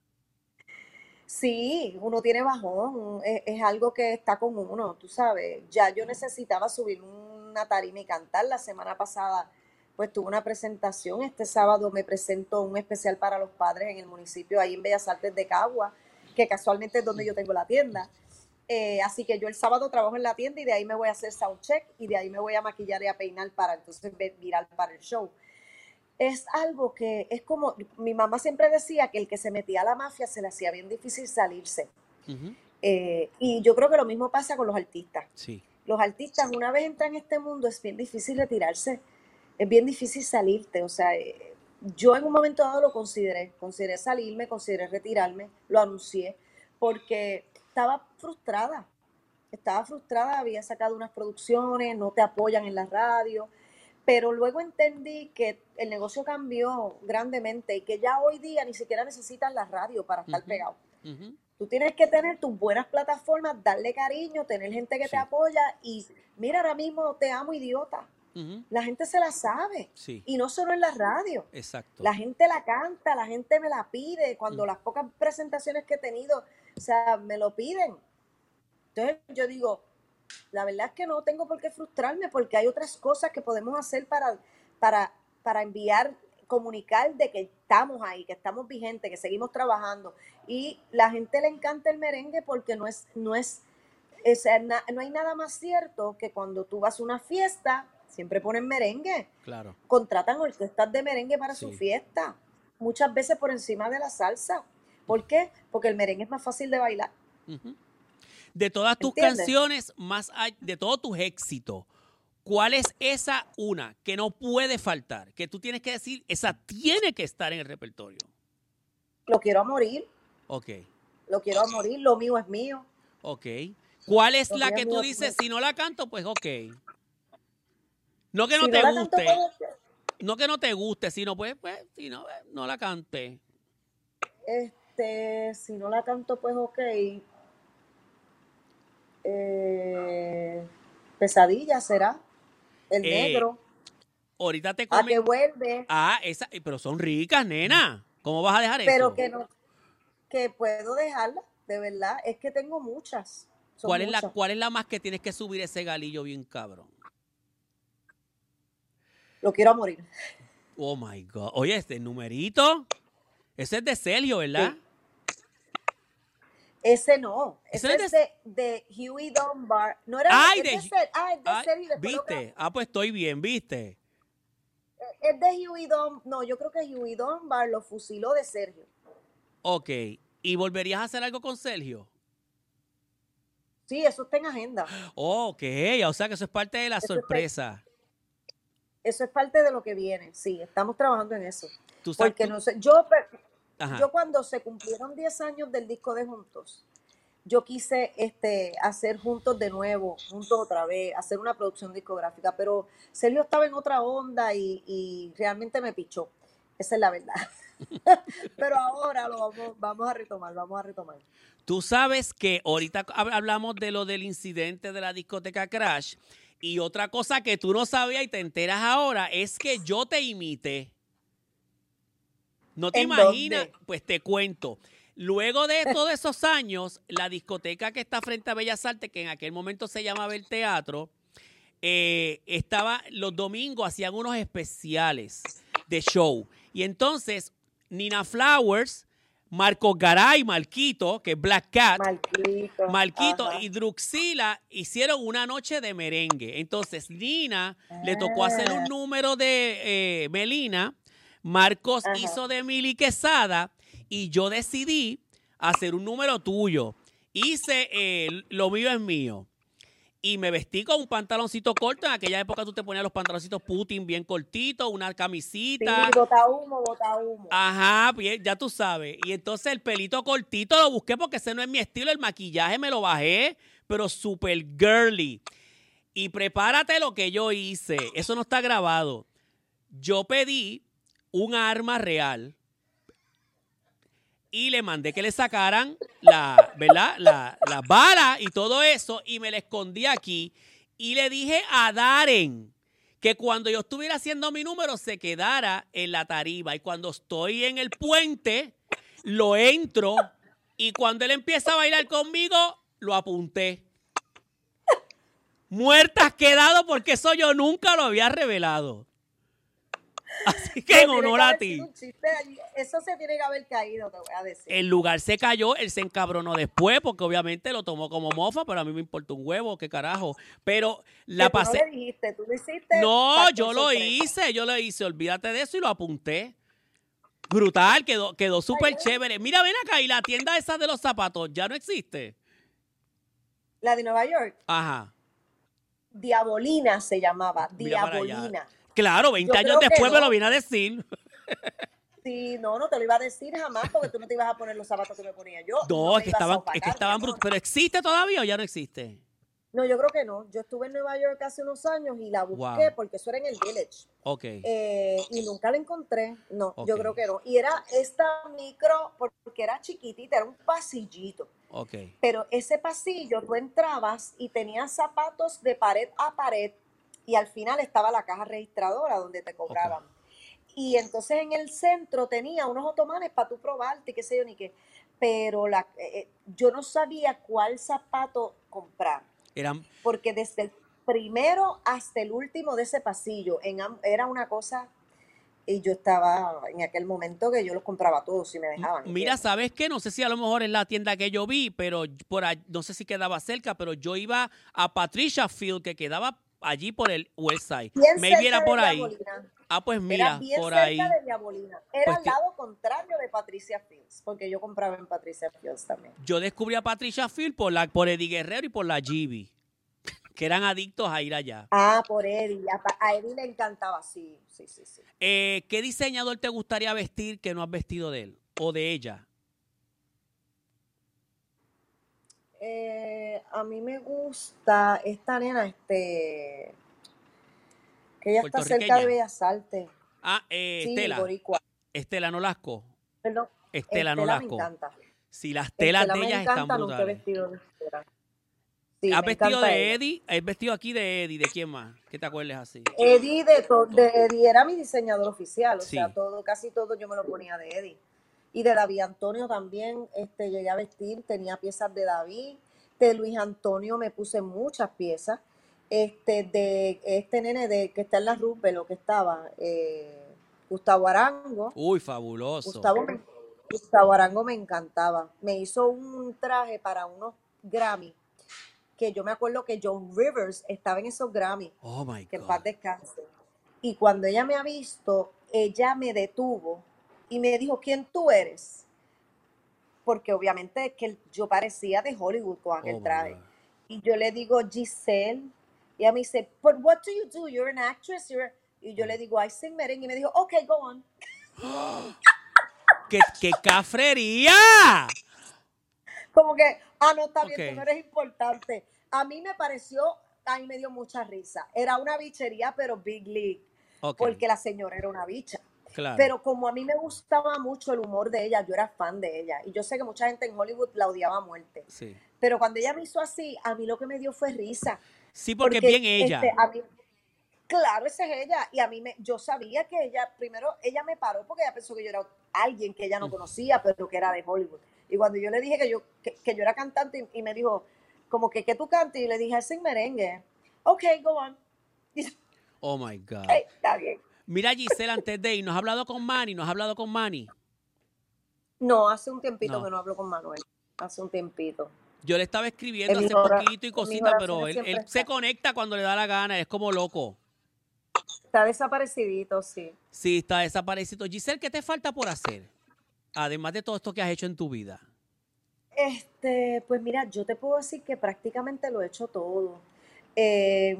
Sí, uno tiene bajón, es, es algo que está con uno, tú sabes. Ya yo necesitaba subir una tarima y cantar. La semana pasada, pues tuve una presentación. Este sábado me presento un especial para los padres en el municipio, ahí en Bellas Artes de Cagua, que casualmente es donde yo tengo la tienda. Eh, así que yo el sábado trabajo en la tienda y de ahí me voy a hacer soundcheck y de ahí me voy a maquillar y a peinar para entonces ve- virar para el show. Es algo que es como, mi mamá siempre decía que el que se metía a la mafia se le hacía bien difícil salirse. Ujú. Eh, y yo creo que lo mismo pasa con los artistas. Sí. Los artistas, una vez entran en este mundo, es bien difícil retirarse, es bien difícil salirte. O sea, eh, yo en un momento dado lo consideré, consideré salirme, consideré retirarme, lo anuncié, porque estaba frustrada, estaba frustrada, había sacado unas producciones, no te apoyan en la radio, pero luego entendí que el negocio cambió grandemente y que ya hoy día ni siquiera necesitas la radio para estar Ujú, pegado. ujú. Tú tienes que tener tus buenas plataformas, darle cariño, tener gente que te Sí. apoya y mira, ahora mismo te amo, idiota. Ujú. La gente se la sabe Sí, y no solo en la radio. exacto. La gente la canta, la gente me la pide. Cuando Mm. las pocas presentaciones que he tenido, o sea, me lo piden. Entonces yo digo, la verdad es que no tengo por qué frustrarme porque hay otras cosas que podemos hacer para, para, para enviar, comunicar de que estamos ahí, que estamos vigentes, que seguimos trabajando. Y la gente le encanta el merengue porque no es, no es, es na- no hay nada más cierto que cuando tú vas a una fiesta, siempre ponen merengue. Claro. Contratan orquestas de merengue para su Sí. fiesta, muchas veces por encima de la salsa. ¿Por qué? Porque el merengue es más fácil de bailar. Ujú. De todas tus ¿Entiendes? canciones, más all- de todos tus éxitos, ¿cuál es esa una que no puede faltar? Que tú tienes que decir, esa tiene que estar en el repertorio. Lo quiero a morir, Ok, lo quiero a morir, lo mío es mío. ok. ¿Cuál es Lo la mío es que tú mío. dices, si no la canto, pues ok? No que no Si te no la canto, guste, pues, no que no te guste, sino pues, pues si no, eh, no la cante. este, si no la canto, pues ok. Eh, pesadilla será. El Eh, negro. ahorita te A que comen. vuelve, Ah, esa, eh, pero son ricas, nena. ¿Cómo vas a dejar pero eso? que no, que puedo dejarla, de verdad. Es que tengo muchas. Son ¿Cuál es la, muchas. cuál es la más que tienes que subir ese galillo bien cabrón? Lo quiero a morir. Oh my God. Oye, este numerito, ese es de Sergio, ¿verdad? Sí. Ese no. Ese Ese no es es de- de, de Huey Dunbar. No era Ay, es de. de ser, ah, es de Ay, ser y después lo ¿viste? cambió. Ah, pues estoy bien, ¿viste? Es de Huey Dunbar. No, yo creo que Huey Dunbar lo fusiló de Sergio. Ok. ¿Y volverías a hacer algo con Sergio? Sí, eso está en agenda. Oh, ok, o sea que eso es parte de la Eso está- sorpresa. Eso es parte de lo que viene. Sí, estamos trabajando en eso. Tú sabes, Porque tú- no sé, yo, pe- Ajá. yo cuando se cumplieron diez años del disco de Juntos, yo quise este, hacer Juntos de nuevo, Juntos otra vez, hacer una producción discográfica, pero Sergio estaba en otra onda y, y realmente me pichó. Esa es la verdad. Pero ahora lo vamos, vamos a retomar, vamos a retomar. Tú sabes que ahorita hab- hablamos de lo del incidente de la discoteca Crash y otra cosa que tú no sabías y te enteras ahora es que yo te imité. ¿No te ¿En imaginas? dónde? Pues te cuento. Luego de todos esos años, la discoteca que está frente a Bellas Artes, que en aquel momento se llamaba El Teatro, eh, estaba, los domingos hacían unos especiales de show. Y entonces, Nina Flowers, Marcos Garay, Marquito, que es Black Cat, Marquito. Marquito Ajá. y Druxila hicieron una noche de merengue. Entonces, Nina le tocó hacer un Ah, número de eh, Melina, Marcos ajá. hizo de Mili Quesada y yo decidí hacer un número tuyo. Hice eh, Lo mío es mío. Y me vestí con un pantaloncito corto. En aquella época tú te ponías los pantaloncitos Putin bien cortitos, una Sí, camisita. bota humo, bota humo. Ajá, bien, ya tú sabes. Y entonces el pelito cortito lo busqué porque ese no es mi estilo. El maquillaje me lo bajé, pero super girly. Y prepárate lo que yo hice. Eso no está grabado. Yo pedí un arma real y le mandé que le sacaran la, ¿verdad? La, las balas y todo eso y me la escondí aquí y le dije a Darren que cuando yo estuviera haciendo mi número se quedara en la tarima y cuando estoy en el puente lo entro y cuando él empieza a bailar conmigo lo apunté. Muertas quedado porque eso yo nunca lo había revelado. Así que en No, tiene honor que a haber sido ti. un chiste allí. Eso se tiene que haber caído, te voy a decir. El lugar se cayó, él se encabronó después porque obviamente lo tomó como mofa, pero a mí me importa un huevo, qué carajo. Pero la Que tú no pasé. le dijiste, tú lo hiciste No, factor yo lo sorpresa. hice, yo lo hice, olvídate de eso y lo apunté. Brutal, quedó, quedó súper chévere. Mira, ven acá, y la tienda esa de los zapatos ya no existe. La de Nueva York, Ajá. Diabolina se llamaba, Mira para allá. Diabolina. Claro, veinte Yo años creo que después me no. lo vine a decir. Sí, no, no te lo iba a decir jamás porque tú no te ibas a poner los zapatos que me ponía yo. y No, me es que ibas a estaban, es opacar, que mi estaban amor. brutos. ¿Pero existe todavía o ya no existe? No, yo creo que no. Yo estuve en Nueva York hace unos años y la busqué Wow. porque eso era en el Village. Ok. Eh, y nunca la encontré. No, Ok. yo creo que no. Y era esta micro porque era chiquitita, era un pasillito. Ok. Pero ese pasillo tú entrabas y tenías zapatos de pared a pared y al final estaba la caja registradora donde te cobraban. Y entonces en el centro tenía unos otomanes para tú probarte, qué sé yo, ni qué. Pero la, eh, yo no sabía cuál zapato comprar. Eran, Porque desde el primero hasta el último de ese pasillo en, am- era una cosa, y yo estaba en aquel momento que yo los compraba todos si me dejaban. Mira, ¿entiendes? ¿sabes qué? No sé si a lo mejor es la tienda que yo vi, pero por ahí, no sé si quedaba cerca, pero yo iba a Patricia Field, que quedaba allí por el West Side. Bien Maybe cerca era de por ahí. Diabolina. Ah, pues Era mira, bien por cerca ahí. de Diabolina. Era Pues al que- lado contrario de Patricia Fields, porque yo compraba en Patricia Fields también. Yo descubrí a Patricia Field por, la, por Eddie Guerrero y por la G B, que eran adictos a ir allá. Ah, por Eddie. A, Pa- a Eddie le encantaba, sí, sí, sí, sí. Eh, ¿Qué diseñador te gustaría vestir que no has vestido de él o de ella? Eh, a mí me gusta esta nena, este, que ella está cerca Puertorriqueña. de Bellas Artes. Ah, eh, Sí, Estela. boricua. Estela Nolasco. Perdón. Estela Estela me Nolasco. encanta. Si las telas Estela de me ellas están encanta, nunca he brutales. vestido de Estela. Sí, ¿Has me vestido encanta de ella. Eddie? ¿Has vestido aquí de Eddie? ¿De quién más? Que te acuerdes así. Eddie, de, to- de Eddie era mi diseñador oficial, o Sí. sea, todo, casi todo yo me lo ponía de Eddie. Y de David Antonio también este, llegué a vestir, tenía piezas de David, de Luis Antonio me puse muchas piezas, este, de este nene de que está en la Rubel, lo que estaba, eh, Gustavo Arango. Uy, fabuloso. Gustavo, me- Gustavo Arango me encantaba. Me hizo un traje para unos Grammy, que yo me acuerdo que Joan Rivers estaba en esos Grammy, Oh my que en God. paz descanse. Y cuando ella me ha visto, ella me detuvo y me dijo, ¿quién tú eres? Porque obviamente que yo parecía de Hollywood con aquel Oh my traje. God. Y yo le digo, Giselle. Y ella me dice, but what do you do? You're an actress. You're a-" Y yo le digo, I sing merengue. Y me dijo, okay, go on. ¡Qué, qué cafrería! Como que, ah, no, está bien, Ok. tú no eres importante. A mí me pareció, a mí me dio mucha risa. Era una bichería, pero big league. Ok. Porque la señora era una bicha. Claro. Pero como a mí me gustaba mucho el humor de ella, yo era fan de ella. Y yo sé que mucha gente en Hollywood la odiaba a muerte. Sí. Pero cuando ella me hizo así, a mí lo que me dio fue risa. Sí, porque es Porque bien ella. este, a mí, claro, esa es ella. Y a mí me, yo sabía que ella, primero, ella me paró porque ella pensó que yo era alguien que ella no conocía, pero que era de Hollywood. Y cuando yo le dije que yo, que, que yo era cantante y, y me dijo, como que, ¿qué tú cantas? Y le dije, sin merengue. Ok, go on. Y yo, Oh my God. "Hey, está bien". Mira, Giselle, antes de ir, ¿nos has hablado con Manny? ¿Nos has hablado con Manny? No, hace un tiempito No. que no hablo con Manuel. Hace un tiempito. Yo le estaba escribiendo En mis hace ora- poquito y en mis cositas, pero oraciones él, siempre él se está. conecta cuando le da la gana, es como loco. Está desaparecidito, sí. Sí, está desaparecido. Giselle, ¿qué te falta por hacer? Además de todo esto que has hecho en tu vida. Este, pues mira, yo te puedo decir que prácticamente lo he hecho todo. Eh,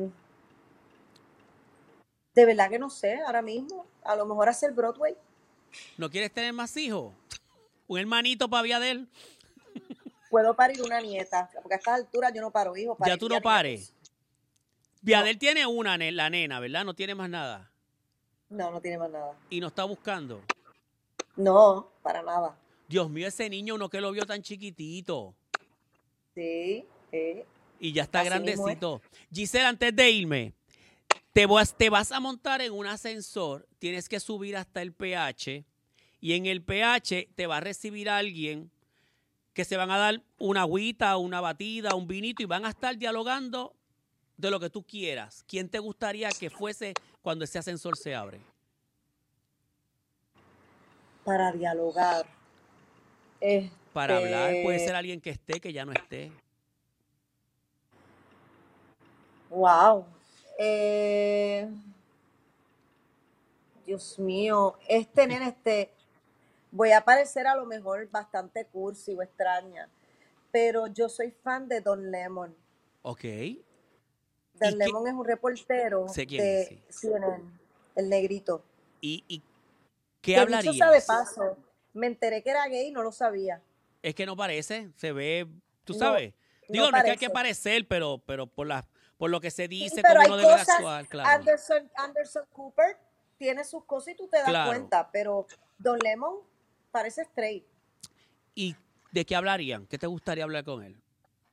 de verdad que no sé, ahora mismo. A lo mejor hacer Broadway. ¿No quieres tener más hijos? Un hermanito para vía de él. Puedo parir una nieta, porque a estas alturas yo no paro hijos, Ya tú pariría no pares. nietos. Viadel No. tiene una, ne- la nena, ¿verdad? No tiene más nada. No, no tiene más nada. Y no está buscando. No, para nada. Dios mío, ese niño, uno que lo vio tan chiquitito. Sí, sí. Y ya está Así mismo es. grandecito. Giselle, antes de irme, te vas, te vas a montar en un ascensor, tienes que subir hasta el P H y en el P H te va a recibir alguien que se van a dar una agüita, una batida, un vinito y van a estar dialogando de lo que tú quieras. ¿Quién te gustaría que fuese cuando ese ascensor se abre? Para dialogar. Para hablar, puede Este, ser alguien que esté, que ya no esté. wow. Eh, Dios mío, este nene, este, voy a parecer a lo mejor bastante cursi o extraña, pero yo soy fan de Don Lemon. Ok. ¿Y Don qué? Lemon es un reportero Sé quién es, de sí. C N N, el negrito. ¿Y, y qué Que dicho sea de hablarías? paso, me enteré que era gay y no lo sabía. Es que no parece, se ve, tú No, sabes. Digo, no no es que hay que parece. parecer, pero, pero por la, por lo que se Sí, dice, pero cómo hay uno debe de cosas, actuar, claro. Anderson, Anderson Cooper tiene sus cosas y tú te das Claro. cuenta, pero Don Lemon parece straight. ¿Y de qué hablarían? ¿Qué te gustaría hablar con él?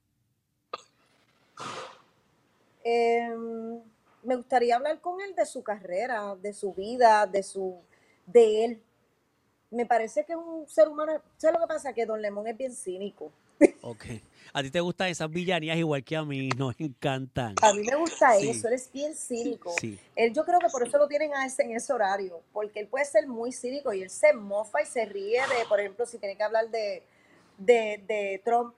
Eh, me gustaría hablar con él de su carrera, de su vida, de su, de él. Me parece que es un ser humano. ¿Sabes lo que pasa? Que Don Lemon es bien cínico. Ok. A ti te gustan esas villanías igual que a mí, nos encantan. A mí me gusta Sí. eso, él es bien cínico. Sí. Él, yo creo que por eso lo tienen a ese, en ese horario, porque él puede ser muy cínico y él se mofa y se ríe de, por ejemplo, si tiene que hablar de, de, de Trump,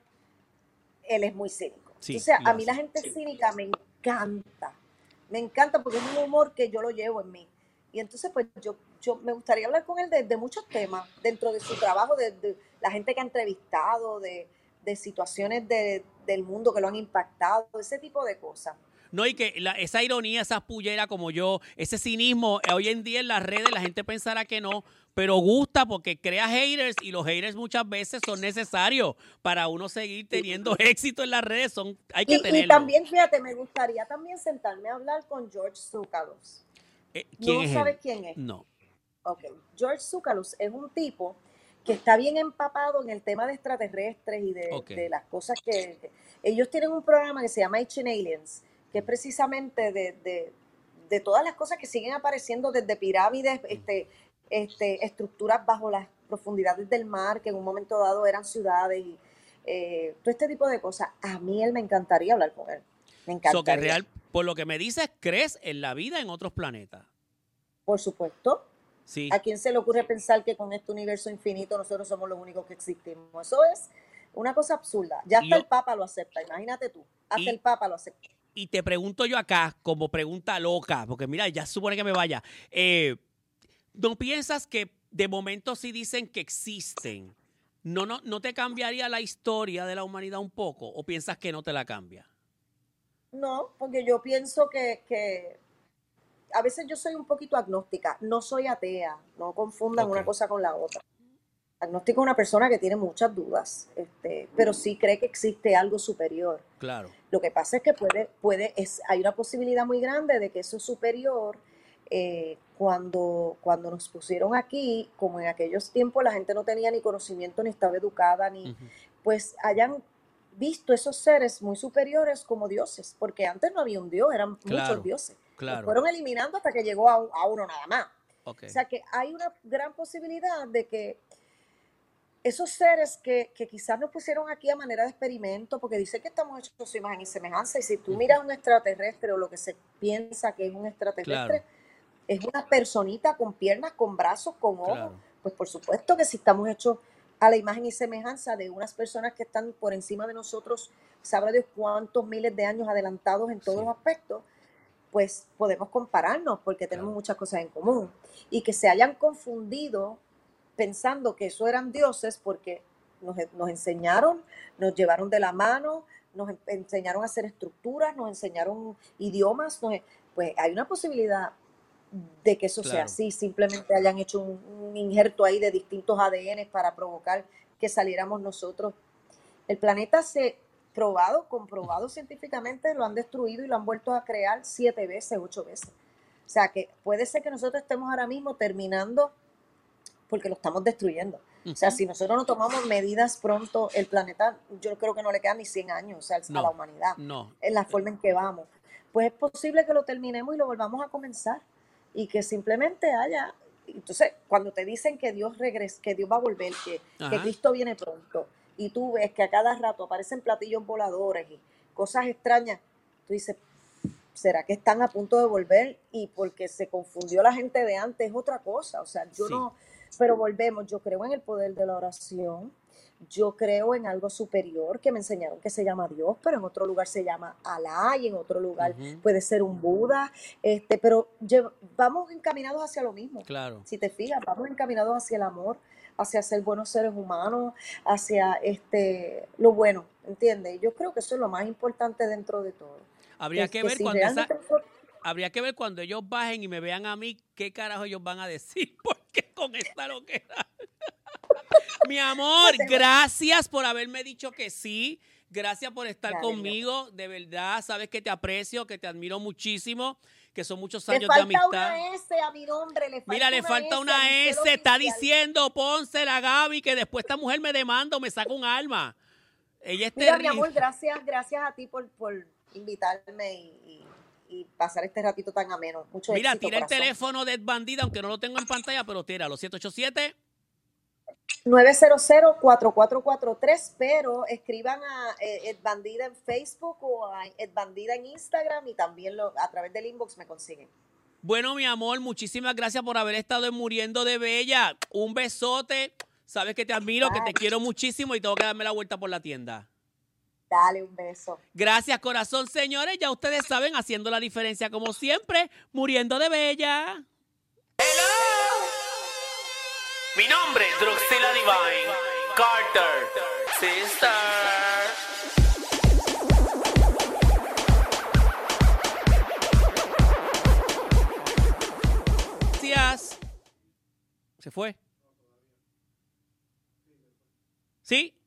él es muy cínico. Sí, o sea, lo a mí hace. la gente cínica me encanta, me encanta porque es un humor que yo lo llevo en mí. Y entonces, pues yo, yo me gustaría hablar con él de, de muchos temas, dentro de su trabajo, de, de la gente que ha entrevistado, de, de situaciones de, del mundo que lo han impactado, ese tipo de cosas. No, y que la, esa ironía, esa pullera como yo, ese cinismo, eh, hoy en día en las redes la gente pensará que no, pero gusta porque crea haters y los haters muchas veces son necesarios para uno seguir teniendo éxito en las redes, son, hay que Y, tenerlo. y también, fíjate, me gustaría también sentarme a hablar con George Tsoukalos. Eh, ¿Quién ¿No es sabes él? quién es? No. Ok, George Tsoukalos es un tipo que está bien empapado en el tema de extraterrestres y de, Ok. de las cosas que, que- Ellos tienen un programa que se llama Ancient Aliens, que es precisamente de, de- de todas las cosas que siguen apareciendo desde pirámides, este, este, estructuras bajo las profundidades del mar, que en un momento dado eran ciudades, y eh, todo este tipo de cosas. A mí él me encantaría hablar con él. Me So que encantaría. real, por lo que me dices, crees en la vida en otros planetas. Por supuesto. Sí. ¿A quién se le ocurre pensar que con este universo infinito nosotros somos los únicos que existimos? Eso es una cosa absurda. Ya hasta Yo- el Papa lo acepta, imagínate tú. Hasta Y- el Papa lo acepta. Y te pregunto yo acá, como pregunta loca, porque mira, ya supone que me vaya. Eh, ¿No piensas que de momento si dicen que existen, no, no, no te cambiaría la historia de la humanidad un poco? ¿O piensas que no te la cambia? No, porque yo pienso que, que a veces yo soy un poquito agnóstica. No soy atea. No confundan Ok. una cosa con la otra. Agnóstico es una persona que tiene muchas dudas, este, pero sí cree que existe algo superior. Claro. Lo que pasa es que puede, puede, es, hay una posibilidad muy grande de que eso superior, eh, cuando, cuando nos pusieron aquí, como en aquellos tiempos la gente no tenía ni conocimiento, ni estaba educada, ni Ujú. pues hayan visto esos seres muy superiores como dioses, porque antes no había un dios, eran muchos Claro, dioses. Los claro. fueron eliminando hasta que llegó a, un- a uno nada más. Ok. O sea que hay una gran posibilidad de que esos seres que, que quizás nos pusieron aquí a manera de experimento, porque dice que estamos hechos a su imagen y semejanza, y si tú Ujú. miras un extraterrestre o lo que se piensa que es un extraterrestre, Claro, es una personita con piernas, con brazos, con ojos, claro. pues por supuesto que si estamos hechos a la imagen y semejanza de unas personas que están por encima de nosotros, sabrá Dios cuántos miles de años adelantados en todos Sí, los aspectos, pues podemos compararnos porque tenemos claro. muchas cosas en común. Y que se hayan confundido pensando que eso eran dioses porque nos, nos enseñaron, nos llevaron de la mano, nos en- enseñaron a hacer estructuras, nos enseñaron idiomas, nos- pues hay una posibilidad de que eso sea Claro. así, simplemente hayan hecho un, un injerto ahí de distintos A D N para provocar que saliéramos nosotros. El planeta se probado, comprobado científicamente, lo han destruido y lo han vuelto a crear siete veces, ocho veces. O sea que puede ser que nosotros estemos ahora mismo terminando porque lo estamos destruyendo. O sea, Ujú. si nosotros no tomamos medidas pronto, el planeta, yo creo que no le quedan ni cien años, o sea, a la No, humanidad, no. en la forma en que vamos. Pues es posible que lo terminemos y lo volvamos a comenzar y que simplemente haya. Entonces, cuando te dicen que Dios regresa, que Dios va a volver, que, que Ajá. Cristo viene pronto, y tú ves que a cada rato aparecen platillos voladores y cosas extrañas, tú dices, ¿será que están a punto de volver? Y porque se confundió la gente de antes es otra cosa. O sea, yo Sí, no, pero volvemos, yo creo en el poder de la oración, yo creo en algo superior que me enseñaron que se llama Dios, pero en otro lugar se llama Alá y en otro lugar ujú, puede ser un Buda, este, pero lle- vamos encaminados hacia lo mismo. claro. Si te fijas, vamos encaminados hacia el amor, hacia ser buenos seres humanos, hacia este lo bueno, ¿entiendes? Yo creo que eso es lo más importante dentro de todo. Habría Que, que que ver si cuando esa, realmente nosotros- habría que ver cuando ellos bajen y me vean a mí, qué carajo ellos van a decir, porque con esta loquera. Mi amor, pues, tengo- gracias por haberme dicho que sí. Gracias por estar Dale, mi conmigo. De verdad, sabes que te aprecio, que te admiro muchísimo, que son muchos le años de falta amistad. una S a mi nombre, le falta Mira, le una falta S una a mi S. celo Está oficial. diciendo, pónsela a Gaby, que después esta mujer me demanda o me saca un alma. Ella es Mira, mi terrible. amor, gracias, gracias a ti por, por invitarme y, y- y pasar este ratito tan ameno. Mucho Mira, éxito, tira el corazón. teléfono de Ed Bandida, aunque no lo tengo en pantalla, pero tíralo. siete ocho siete. nueve cero cero, cuatro cuatro cuatro tres, pero escriban a eh, Ed Bandida en Facebook o a Ed Bandida en Instagram y también lo, a través del inbox me consiguen. Bueno, mi amor, muchísimas gracias por haber estado en Muriendo de Bella. Un besote. Sabes que te admiro, que te Bye. quiero muchísimo y tengo que darme la vuelta por la tienda. Dale un beso. Gracias, corazón, señores. Ya ustedes saben, haciendo la diferencia como siempre, Muriendo de Bella. Mi nombre es Druxila Divine Carter, sister. Gracias. ¿Se fue? ¿Sí?